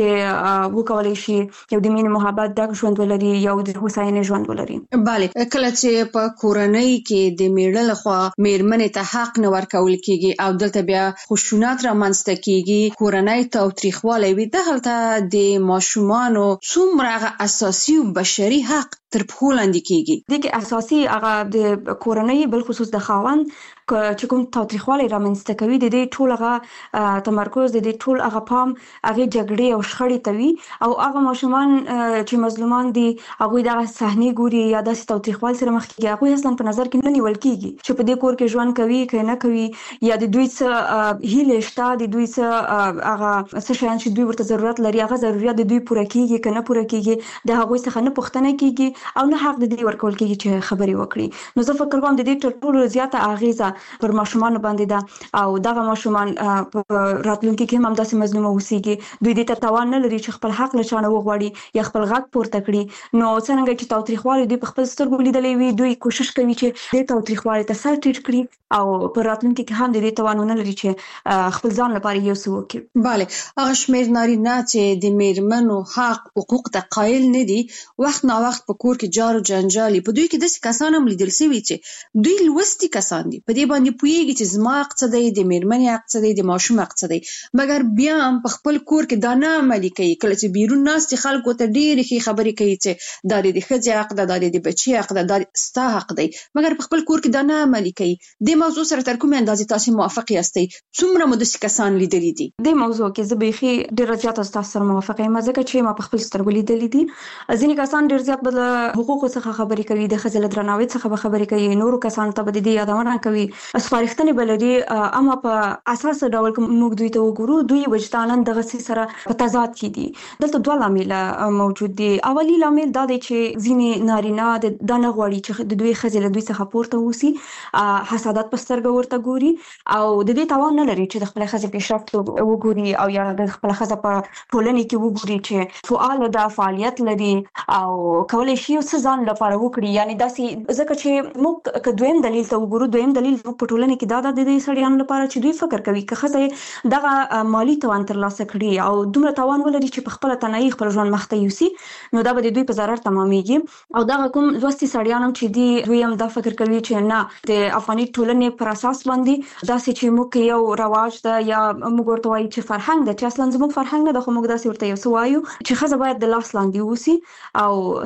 T: چې وکولای شي یو د مینې محبت د ژوند ولري یو د هوساینې ژوند ولري.
U: bale کله چې په کورنۍ کې د میړه لخوا میرمنې ته حق نه ورکول کیږي او دلته بیا خشونت رامنځته کیږي کورنۍ تاوتریخوالی وي دغلته د ماشومانو څومره اساسي او بشري حق تر پښو لاندې کیږي.
T: دغه اساسي هغه د کورنۍ بل خصوص د خاوند چې کوم تاوتریخوالی رامنځته کوي د دې ټول هغه تمرکز د دې ټول هغه پام هغه جګړې او شخړې توي او هغه ماشومان چې مظلومان دي هغه دغه صحنه ګوري یا د تاوتریخوالي سره مخ کیږي هغه اصلا په نظر کې نه نیول کیږي چې په دې کور کې ژوند کوي که نه کوي یا د دوی څه هیله شته د دوی څه هغه څه شیان چې دوی ورته ضرورت لري هغه ضرورت د دوی پوره کیږي که نه پوره کیږي د هغه څخه نه پوښتنه کیږي او نه حق د دې ورکول کیږي چې خبري وکړي. نو زه فکر کوم د دې ټولو زیاته اغیزه پر ماشومان باندې ده او دغه ماشومان راتلونکي کې هم داسې مظلوم اوسېږي. دوی د توان نه لري چې خپل حق لچانه وغواړي یا خپل غږ پورته کړي. نو څنګه چې تاوتریخوالی دوی په خپل سترګو لیدلې وي دوی کوشش کوي چې د تاوتریخوالي ته سر ټیټ کړي او په راتلونکي کې هم د دې توان نه لري چې خپل ځان لپاره یو څه وکړي.
U: bale هغه شمیر نارینه چې د میرمنو حق حقوق ته قایل نه دي وخت نا وخت په کور کې جار او جنجالي په دوی کې داسې کسان هم لیدل شوي چې دوی لوستي کسان دي په دې باندې پوهیږي چې زما حق څه دی د میرمنې حق څه دی د ماشوم حق څه دی مګر بیا هم په خپل کور کې دا نه عملي کوي. کله چې بیرون ناست خلکو ته ډېرې ښې خبرې کوي چې دا د ښځې حق ده دا د بچي حق ده دا ستا حق دی مګر په خپل کور کې دا نه عملي کوي. د موضوع سره تر کومې اندازې تاسو موافق یاستئ؟ څومره مو داسې کسان لیدلي دي؟
T: د موضوع کې زه بیخي ډېره زیاته تاسو سره موافقه یم ځکه چې ما په خپل سترګو لیدلي دي. ځینې کسان ډېر زیات به له حقوقو څخه خبرې کوي د ښځې له درناوي څخه به خبرې کوي نورو کسانو ته به د دې یادونه کوي سپارښتنې به لري اما په اساس ډول موږ دوی ته وګورو دوی وجداناً دغه سره په تضاد کې دي. دلته دوه لامل موجود دي. اولی لامل دا دی چې ځینې نارینه د نه غواړي چې د دوی ښځې له دوی څخه پورته اوسي حسادت په سترګه ورته ګوري او د دې توان نه لري چې د خپل ښځې پیشرفت وګوري او یا د خپل ښځه په ټولنه کې وګوري چې فعال ده فعالیت لري او کولای شي څه ځان لپاره وکړي. یعنی داسې ځکه چې موږ که دویم دلیل ته وګورو دویم دلیل په ټولنه کې دا د دې سړیانو لپاره چې دوی فکر کوي که ښځه دغه مالی توان ترلاسه کړي او دومره توان ولري چې په خپل تنهایی خپل ژوند مخ ته یوسي نو دا به د دوی په ضرر تمامېږي او دغه کوم لوستي سړیان هم چې دوی هم دا فکر کوي چې نه د افغاني ټولنې پر اساس باندې داسې چې موږ یو رواج ده یا موږ ورته وایو چې فرهنګ ده چې اصلا زموږ فرهنګ نه ده خو موږ داسې ورته یو څه وایو چې ښځه باید د لاس لاندې اوسي او سر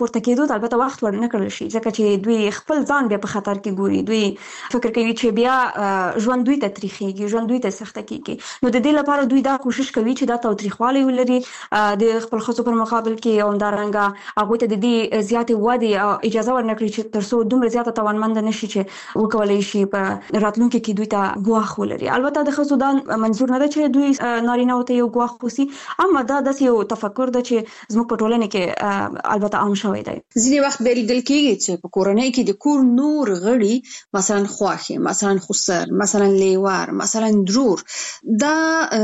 T: پورته کېدو ته البته وخت ورنکړل شي ځکه چې دوی خپل ځان بیا په خطر کې ګوري. دوی فکر کوي چې بیا ژوند دوی ته تریخیږي، ژوند دوی ته سخته کیږي. نو د دې لپاره دوی دا کوشش کوي چې دا تاوتریخوالی ولري د خپل ښځو پر مقابل کې، او همدارنګه هغوی ته د دې زیاتې ودې اجازه ورنکړي چې تر څو دومره زیاته توانمند نشي چې وکولای شي په راتلونکي کې دوی ته ګواښ ولري. البته د ښځو دا منظور نه ده چې دوی نارینه ته یو ګواښ وسی، اما دا داسې یو تفکر ده چې زموږ په ټولنه کې البته عام شوی دی.
U: ځینې وخت به لیدل کېږي چې په کورنۍ کې د کور نور غړي مثلا خواښې، مثلا خسر، مثلا لیوار، مثلا درور، دا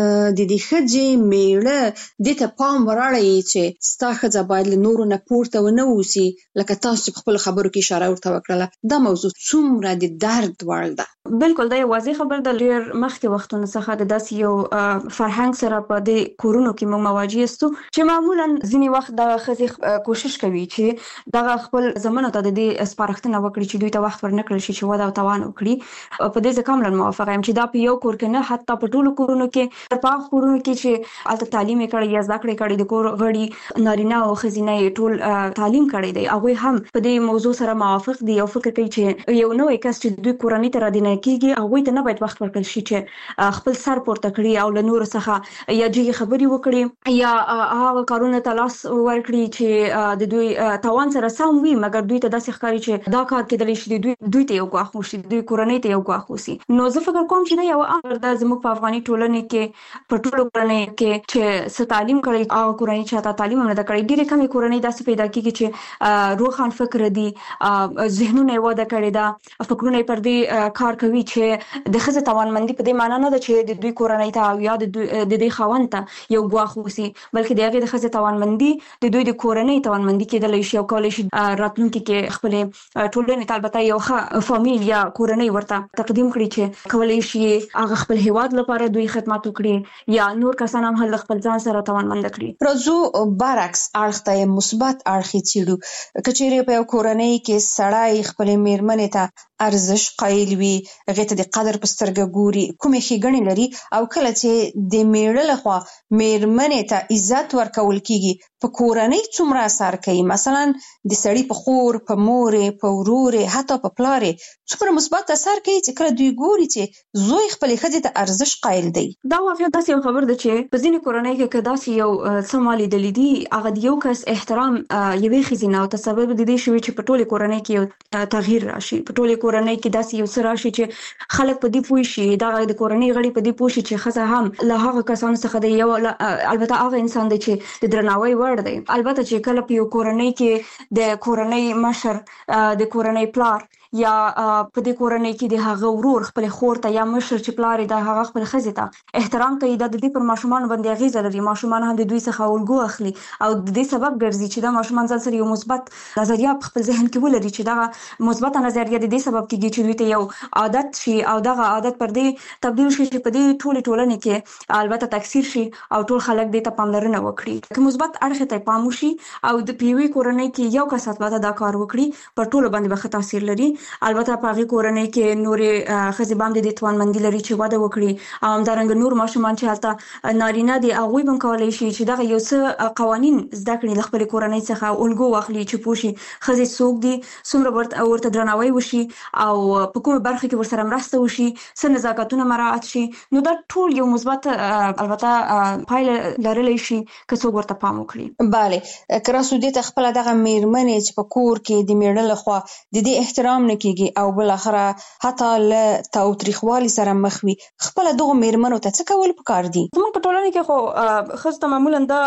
U: د دې ښځې میړه دې ته پام وراړي چې ستا ښځه باید له نورو نه پورته ونه اوسي، لکه تاسو چې په خپلو خبرو کې اشاره ورته وکړله. دا موضوع څومره د درد وړ ده؟
T: بالکل دا یو واضح خبر ده. ډېر مخکې وختونو څخه د داسې یو فرهنګ سره په دې کورونو کې موږ مواجه یاستو چې معمولا ځینې وخت د ښځې کوشش کوي چې دغه خپل زمنو ته د دې سپارښتنه وکړي چې دوی ته وخت ورنکړل شي چې وده او توان وکړي. په دې ځکه کاملا موافقه یم چې دا په یو کور کې نه، حتی په ټولو کورونو کې، په هغه کورونو کې چې هلته تعلیم یې کړی یا زده کړې کړي، د کور غړي نارینه او ښځینه یې ټول تعلیم کړی دی، هغوی هم په دې موضوع سره موافق دي او فکر کوي چې یو نوی کس چې دوی کورنۍ ته رادننه کېږي هغوی ته نه باید وخت ورکړل شي چې خپل سر پورته کړي او له نورو څخه یا جګې خبرې وکړي یا هغه کارونه ته لاس ورکړي چې د دوی توان سره سم وي، مګر دوی ته داسې ښکاري چې دا کار کېدلی شي دوی ته یو ګواښ وشي، دوی کورنۍ ته یو ګواښ وشي. نو زه فکر کوم چې دا یو امر ده زموږ په افغاني ټولنې کې، په ټولو کورنۍ کې چې څه تعلیم کړی او کورنۍ چې حتی تعلیم هم نه ده کړی. ډېرې کمې کورنۍ داسې پیدا کېږي چې روښان فکر دي، ذهنونه یې وده کړې ده، فکرونه یې پر دې کار کوي چې د ښځې توانمندي په دې معنا نه ده چې د دوی کورنۍ ته او یا د دې خاوند ته یو ګواښ وسي، بلکې د هغې د ښځې توانمندي د دوی د کورنۍ توانمندي کېدلی شي او کولی شي راتلونکي کې خپلې ټولنې ته البته یو ښه فامیل یا کورنۍ ورته تقدیم کړي چې کولی شي هغه خپل هیواد لپاره دوی خدمت وکړي یا نور کسان هم هلته خپل ځان سره توانمند کړي.
U: راځو برعکس اړخ ته مثبت اړخ یې څېړو. که چېرې په یو کورنۍ کې سړی خپلې مېرمنې ته ارزش قایل وي، هغې ته د قدر په سترګه ګوري، کومې ښېګڼې لري، او کله چې د میړه لخوا مېرمنې ته عزت ورکول کېږي په کورنۍ څومره اثر کوي؟ مثلا د سړي په خور، په مورې، په ورورې، حتی په پلارې څومره مثبت اثر کوي چې کله دوی ګوري چې زوی خپلې ښځې ته ارزش قایل دی.
T: دا واقعا داسې یو خبر ده چې په ځینې کورنۍ کې که داسې یو څه ما لیدلي دي، هغه د یو کس احترام یوې ښځې نه او تسبب د دې شوي چې په ټولې کورنۍ کې یو تغییر راشي، په ټولې کورنۍ کې داسې یو څه راشي چې خلک په دې پوه شي، دغه د کورنۍ غړي په دې پوه شي چې ښځه هم له هغه کسانو څخه دی، یو البته هغه انسان دی چې د درناوي وړ دی. البته چې کله په یو کورنۍ کې د کورنۍ مشر، د کورنۍ پلار یا په دې کورنۍ کې د هغه ورور خپل خور ته یا مشر چې پلار د هغه خپل ښځې ته احترام کوي، دا د دې پر ماشومانو باندې اغیزه لري. ماشومان هم د دوی څخه الګو اخلي او د دې سبب ګرځي چې دا ماشومان ځان سره یو مثبت نظریه په خپل ذهن کې ولري چې دا مثبت نظریه د دې سبب کېږي چې دوی ته یو عادت شي او دغه عادت پر دې تبدیل شي چې په دې ټولې ټولنې کې البته تکثیر شي او ټول خلک دې ته پاملرنه وکړي. که مثبت اړخ ته پام وشي او د یوې کورنۍ کې یو کس البته دا کار وکړي، پر ټولو باندې به ښه تاثیر لري. البته په هغې کورنۍ کې نورې ښځې به هم د دې توانمندي لري چې وده وکړي او همدارنګه نور ماشومان چې هلته نارینه دي هغوی به هم کولی شي چې دغه یو څه قوانین زده کړي، له خپلې کورنۍ څخه الګو واخلي چې پوه شي ښځې څوک دي، څومره ورته درناوی وشي او په کومه برخه کې ورسره مرسته وشي، څه نزاکتونه مراعات شي. نو دا ټول یو مثبت البته پایله لرلی شي که څوک ورته پام وکړي.
U: بله، که راسو دې ته خپله دغه مېرمنې چې په کور کې د میړه لخوا د دې احترام نه کېږي او بالاخره حتی له تاوتریخوالي سره مخ وي، خپله دغو مېرمنو ته څه کول پکار دي؟
T: زموږ په ټولنه کې خو ښځو ته معمولا دا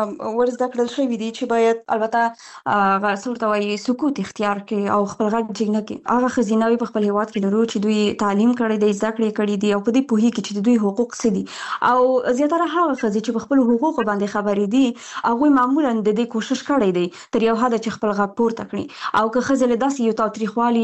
T: ور زده کړل شوي دي چې باید البته هغه څه ورته وایي سکوت اختیار کړي او خپل غږ جګ نه کړي. هغه ښځینه په خپل هېواد کې لرو چې دوی تعلیم کړی دی، زده کړې کړي دي او په دې پوهېږي چې د دوی حقوق څه دي، او زیاتره هغه ښځې چې په خپلو حقوقو باندې خبرې دي هغوی معمولا د دې کوشش کړی دی تر یو حده چې خپل غږ پورته کړي. او که ښځې له داسې یو تاوتریخوالي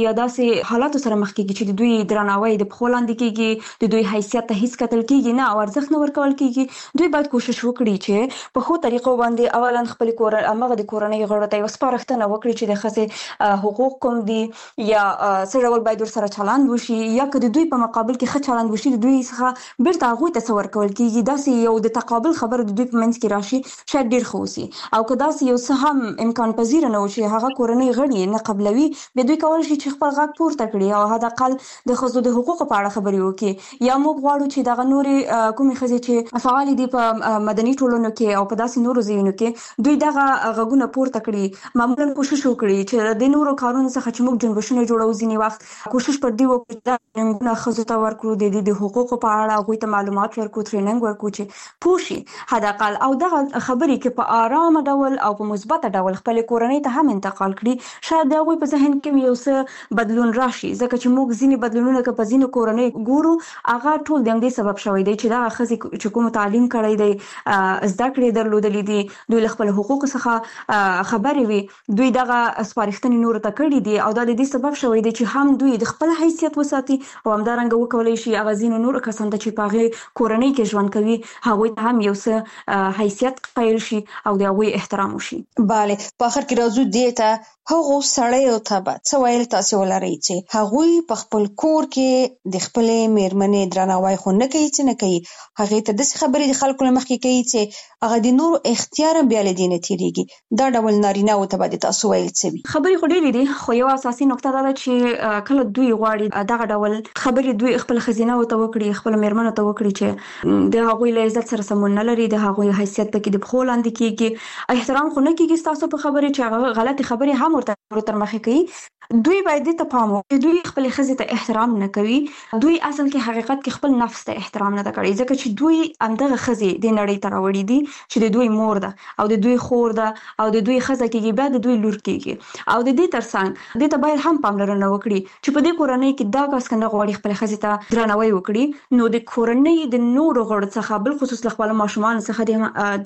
T: یا داسې حالات سره مخ کیږي چې د دوی درناوی د خپلواندي کیږي، د دوی حیثیت ته هیڅ کتل کیږي نه او ارزښت نه ورکول کیږي. دوی باید کوشش وکړي چې په خو طریقو باندې اولا خپل امغه د کورنۍ غړو ته وسپارښتنه وکړي چې د خصه حقوق کوم دي یا سره ول باید سره چلند وشي یا که د دوی په مقابل کې ښه چلند وشي د دوی څخه بیرته هغه ته څور کول کیږي. داسې یو د تقابل خبره د دوی په منځ کې راشي شاید ډیر خوسي او که داسې یو څه هم امکان پذیر نه و چې هغه کورنۍ غړي نه قبلوي به دوی کول شي چې خپل غږ پورته کړي او حد اقل د خزو د حقوقو په اړه خبرې وکړي. یا موږ غواړو چې دغه نورې کومې خزې چې فعال دي په مدني ټولنو کې او په داسې نورو ځایونو کې دوی دغه غږونه پورته کړي. معمولا کوشش وکړي چې د نورو کارونو څخه چې موږ جنبشونه جوړو ځینې وخت کوشش پر دې وکړو چې د خزو ته ورکړو د دې حقوقو په اړه هغه ته معلومات ورکړو، ټریننګ ورکړو چې پوښي حد اقل او دغه خبرې کې په آرام ډول او په مثبت ډول خپل کورنۍ ته هم انتقال کړي. شاید هغه په ذهن کې یو څه بدلون راشي ځکه چې موږ ځینې بدلونونه که په ځینو کورنۍ ګورو هغه ټول د همدې سبب شوی دی چې دا خزي چې کوم تعلیم کړی دی زده کړې درلودلې دي دوی خپل حقوق څخه خبرې وي دوی دغه سپارښتنې نور ته کړې دي او دا د دې سبب شوی دی چې هم دوی د خپل حیثیت وساتي او همدارنګه وکولای شي هغه ځینو نور کسان ته چې پاغه کورنۍ کې ژوند کوي هغه ته هم یو څه حیثیت قایل شي او د هغه احترام وشي.
U: bale په اخر کې راځو دیتا هغه سړی او تبع څه ویل تاسو ولرئ چې هغه په خپل کور کې د خپل میرمنې درناوی خو نه کوي چې نه کوي هغه ته د خبرې د خلکو لمخ کې کوي چې هغه د نور اختیار بیا لدینه تیریږي دا ډول نارینه او تبع د تاسو ویل څه
T: خبرې خو ډېرې دي خو یو اساسي نقطه دا ده چې کله دوی غواړي دغه ډول خبرې دوی خپل خزینه او ته وکړي خپل میرمنو ته وکړي چې د هغه له عزت سره سمون نه لري د هغه حیثیت ته کې د بخول اند کېږي احترام خو نه کېږي تاسو په خبرې چې هغه غلطي خبرې هم ورته تر مخه کوي. دوی باید ته پام وکړي دوی خپل خزې ته احترام نه کوي دوی اصل کې حقیقت کې خپل نفس ته احترام نه کوي ځکه چې دوی همدغه خزې د نړۍ ته راوړي دي چې د دوی مور ده او د دوی خور ده او د دوی خزه کېږي بیا د دوی لور کېږي او د دې ترڅنګ د ته باید هم پاملرنه وکړي چې په دې کورنۍ کې دا کس کنه غوړي خپل خزې ته درناوی وکړي نو د کورنۍ د نورو غړو څخه بل خصوص خپل ماشومان څخه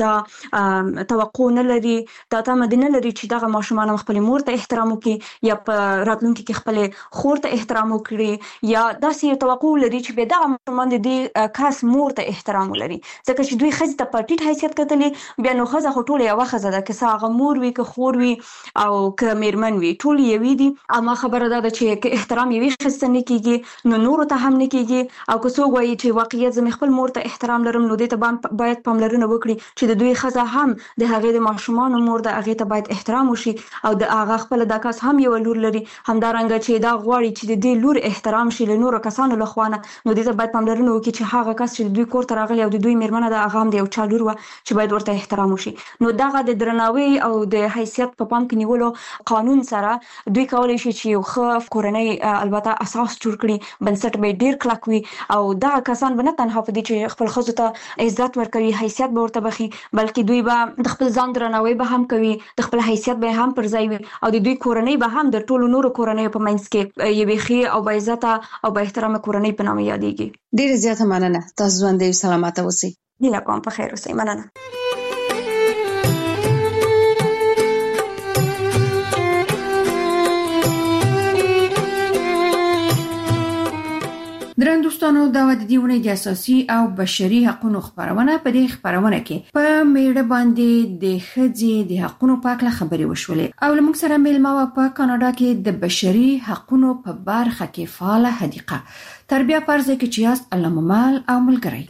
T: دا توقع نه لري دا ته مدینه لري چې دا ماشومان خپل مور ته احترام وکړي یا راتلونکي کې خپل خور ته احترام وکړي یا داسې توقع لري چې به دا ماشومان د دې کاس مور ته احترام ولري ځکه چې دوی خزه ته پټیټ حیثیت کتلې بیا نو خزه خټوله یو خزه ده که هغه مور وي که خور وي او که میرمن وي ټول یوي دي اما خبره ده چې احترام یوي خصه نه کیږي نو نور ته هم نه کیږي او که څوک وایي چې واقعیت زم خپل مور ته احترام لرم نو دې ته باید پاملرنه وکړي چې د دوی خزه هم د هغه د ماشومان مور ده هغه ته باید احترام وشي او د هغه خپل د کاس هم یو لور لري همدارنګه چې دا غواړي چې د دې لور احترام شي له نورو کسانو لخوانه نو دې ته باید پاملرنه وکړي چې هغه کس چې دوی کور ته راغلی او د دوی میرمنه د هغه هم د یو چا لور و چې باید ورته احترام وشي نو دغه د درناوي او د حیثیت په پام کې نیولو قانون سره دوی کولای شي چې یو ښه کورنۍ البته اساس جوړ کړي بنسټ به ډیر کلک وي او دا کسان به نه تنها په دې چې خپل خزو ته عزت ورکوي حیثیت به ورته بخي بلکې دوی به د خپل ځان درناوی به هم کوي د خپل حیثیت به هم پر ځای وي او د دوی کورنۍ به هم د ټولو نورو کورنۍ په منځ کې یوه ښه او با عزت او با احترام کورنۍ په نامه یادېږي.
U: ډیر زیاته مننه تاسو ژوند دې سلامت اوسئ.
T: هیله کوم په خیر اوسئ. مننه.
Q: درن دوستانو دا د دیونه د اساسي او بشري حقوقو خبرونه په دې خبرونه کې په میړه باندې د خځې د حقوقو په اړه خبري وشولې او لمونږ سره میلمه په کاناډا کې د بشري حقوقو په برخه کې فعال حدیقه تربیه پرځه کې چیاست علممال او ملګری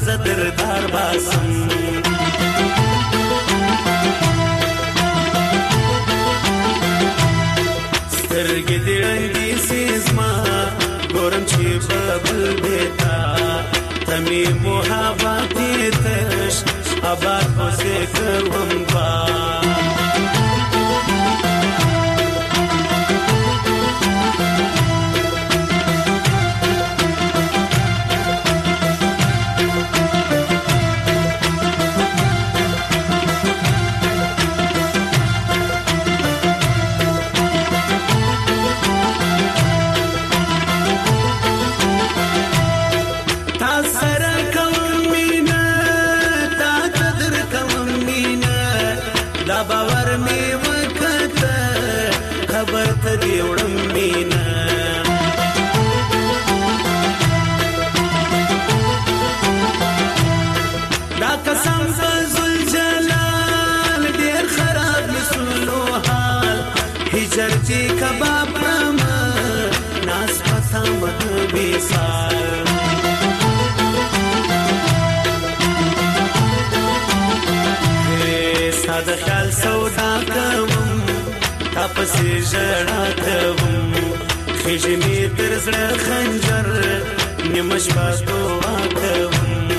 E: زدردار باسم سترګې دې رنګې سیزما ګورم چې ببل بیتا تمی محبت تش آباد بسه کوم با چرچی کباب رما ناس پتا مد بیسار ساده خیال سودا کوم تپسی جړا کوم خېژې می تر زړه خنجر نیمش باز دعا کوم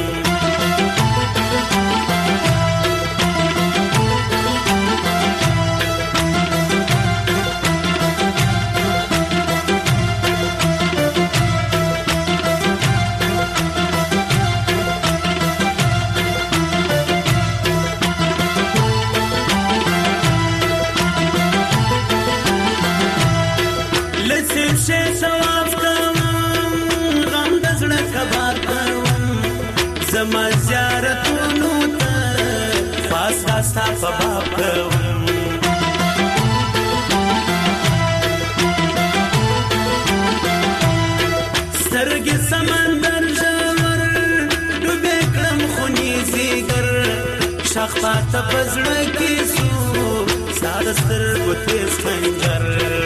E: زما زیارتونو ته خاص راستا په باب کوم سترګې سمندر ژور ډوبې کړم خونی زیګر شخصات په زړه کې سو ساده سترګو تیز خنجر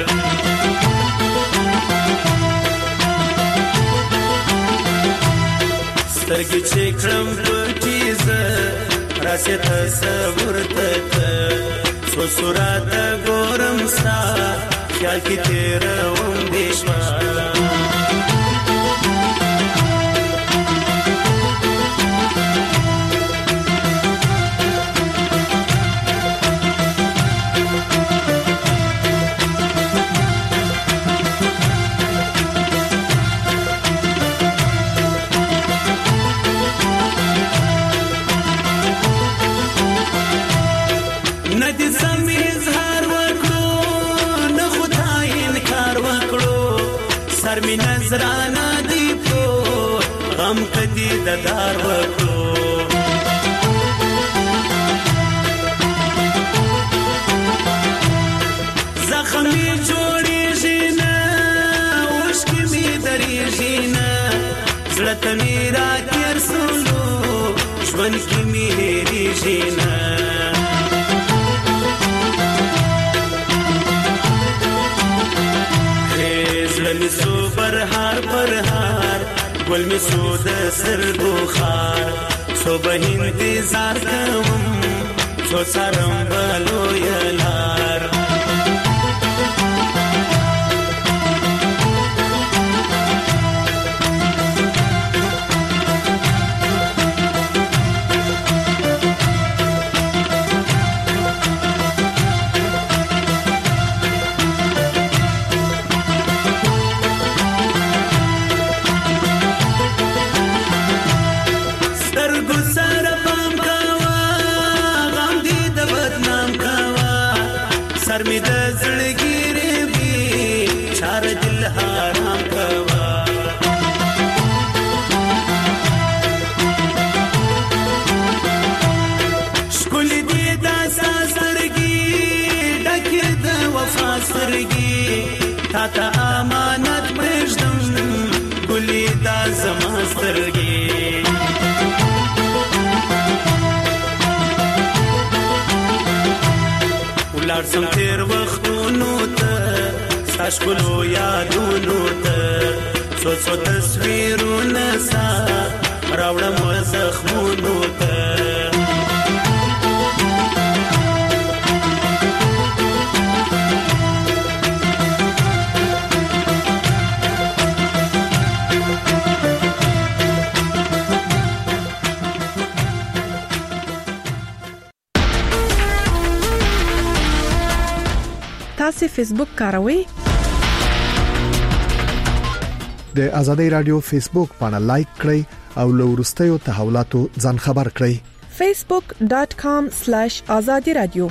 E: سترګې چې کړم پټې زه راسې تصور ته څو صورته ګورم ستا خیال کې تېروم دې شپه می نظرانا دی پو غم کدی ددار وکړو زخمی جوړیږي نه اوښکې می درېږي نه زړه ته می راتېر سولو ژوند کې می هېرېږي نه می سو پرهار پرهار گل می سو د سر بخار سو به انتظار کوم سو سرم بلو یلار سر می د زړګیرې وی چار دل حرام کوا شکل دې د سازرګي ډکه د وفا سرګي تا ته امانت پرېږدم ګلې دا زما سترګي ولار سم تیر وختونو ته ساشکلو یادونو ته څو تصویرونه سا راوړم زخمونو ته
A: تاسو فیسبوک کاروئ؟
G: د آزادۍ رادیو فیسبوک باندې لایک کړئ او له ورستیو تحولاتو ځان خبر کړئ.
A: facebook.com/azadi-radio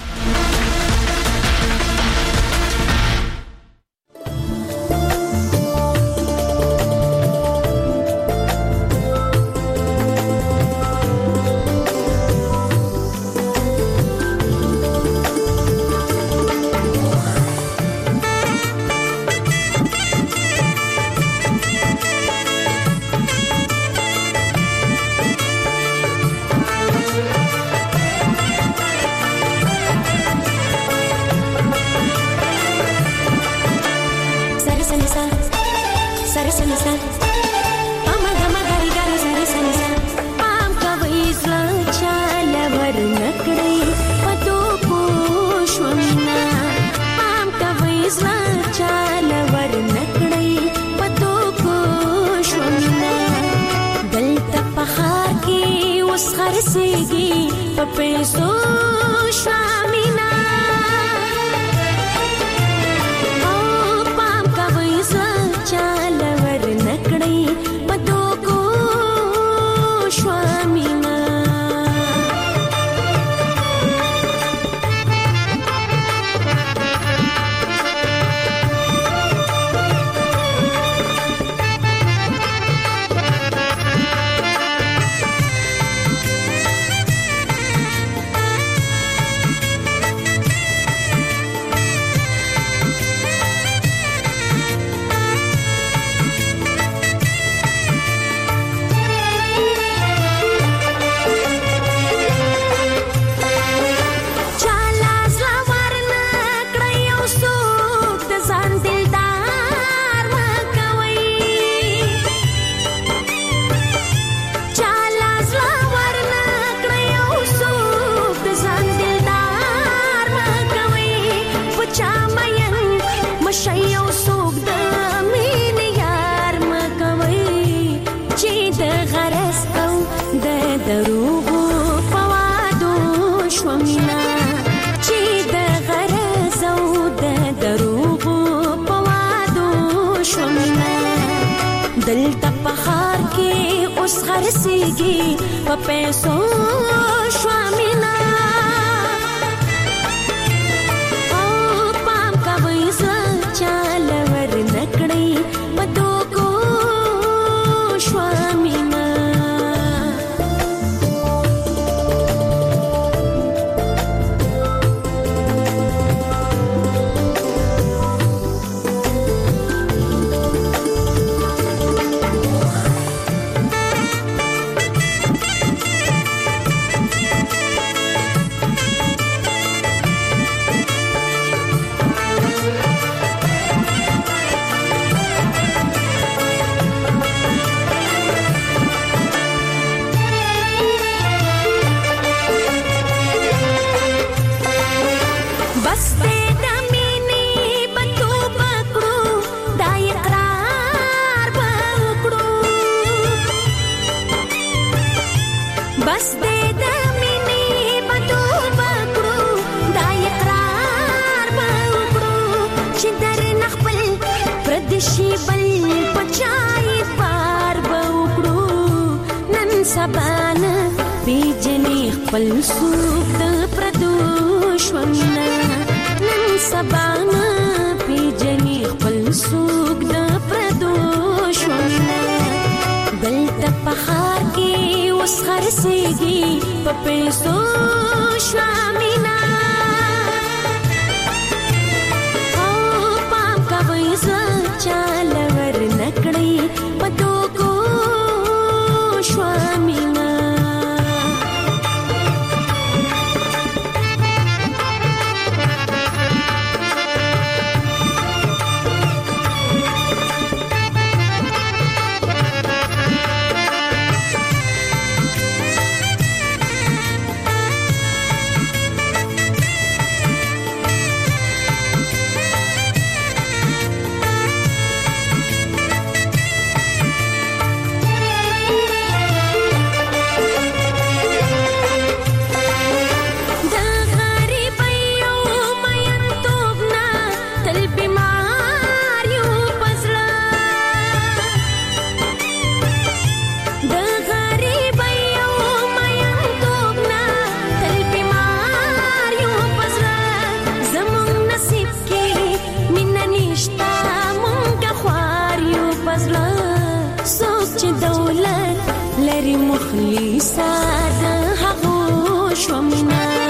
F: چې دولت لري مخلصه د هغو شومینه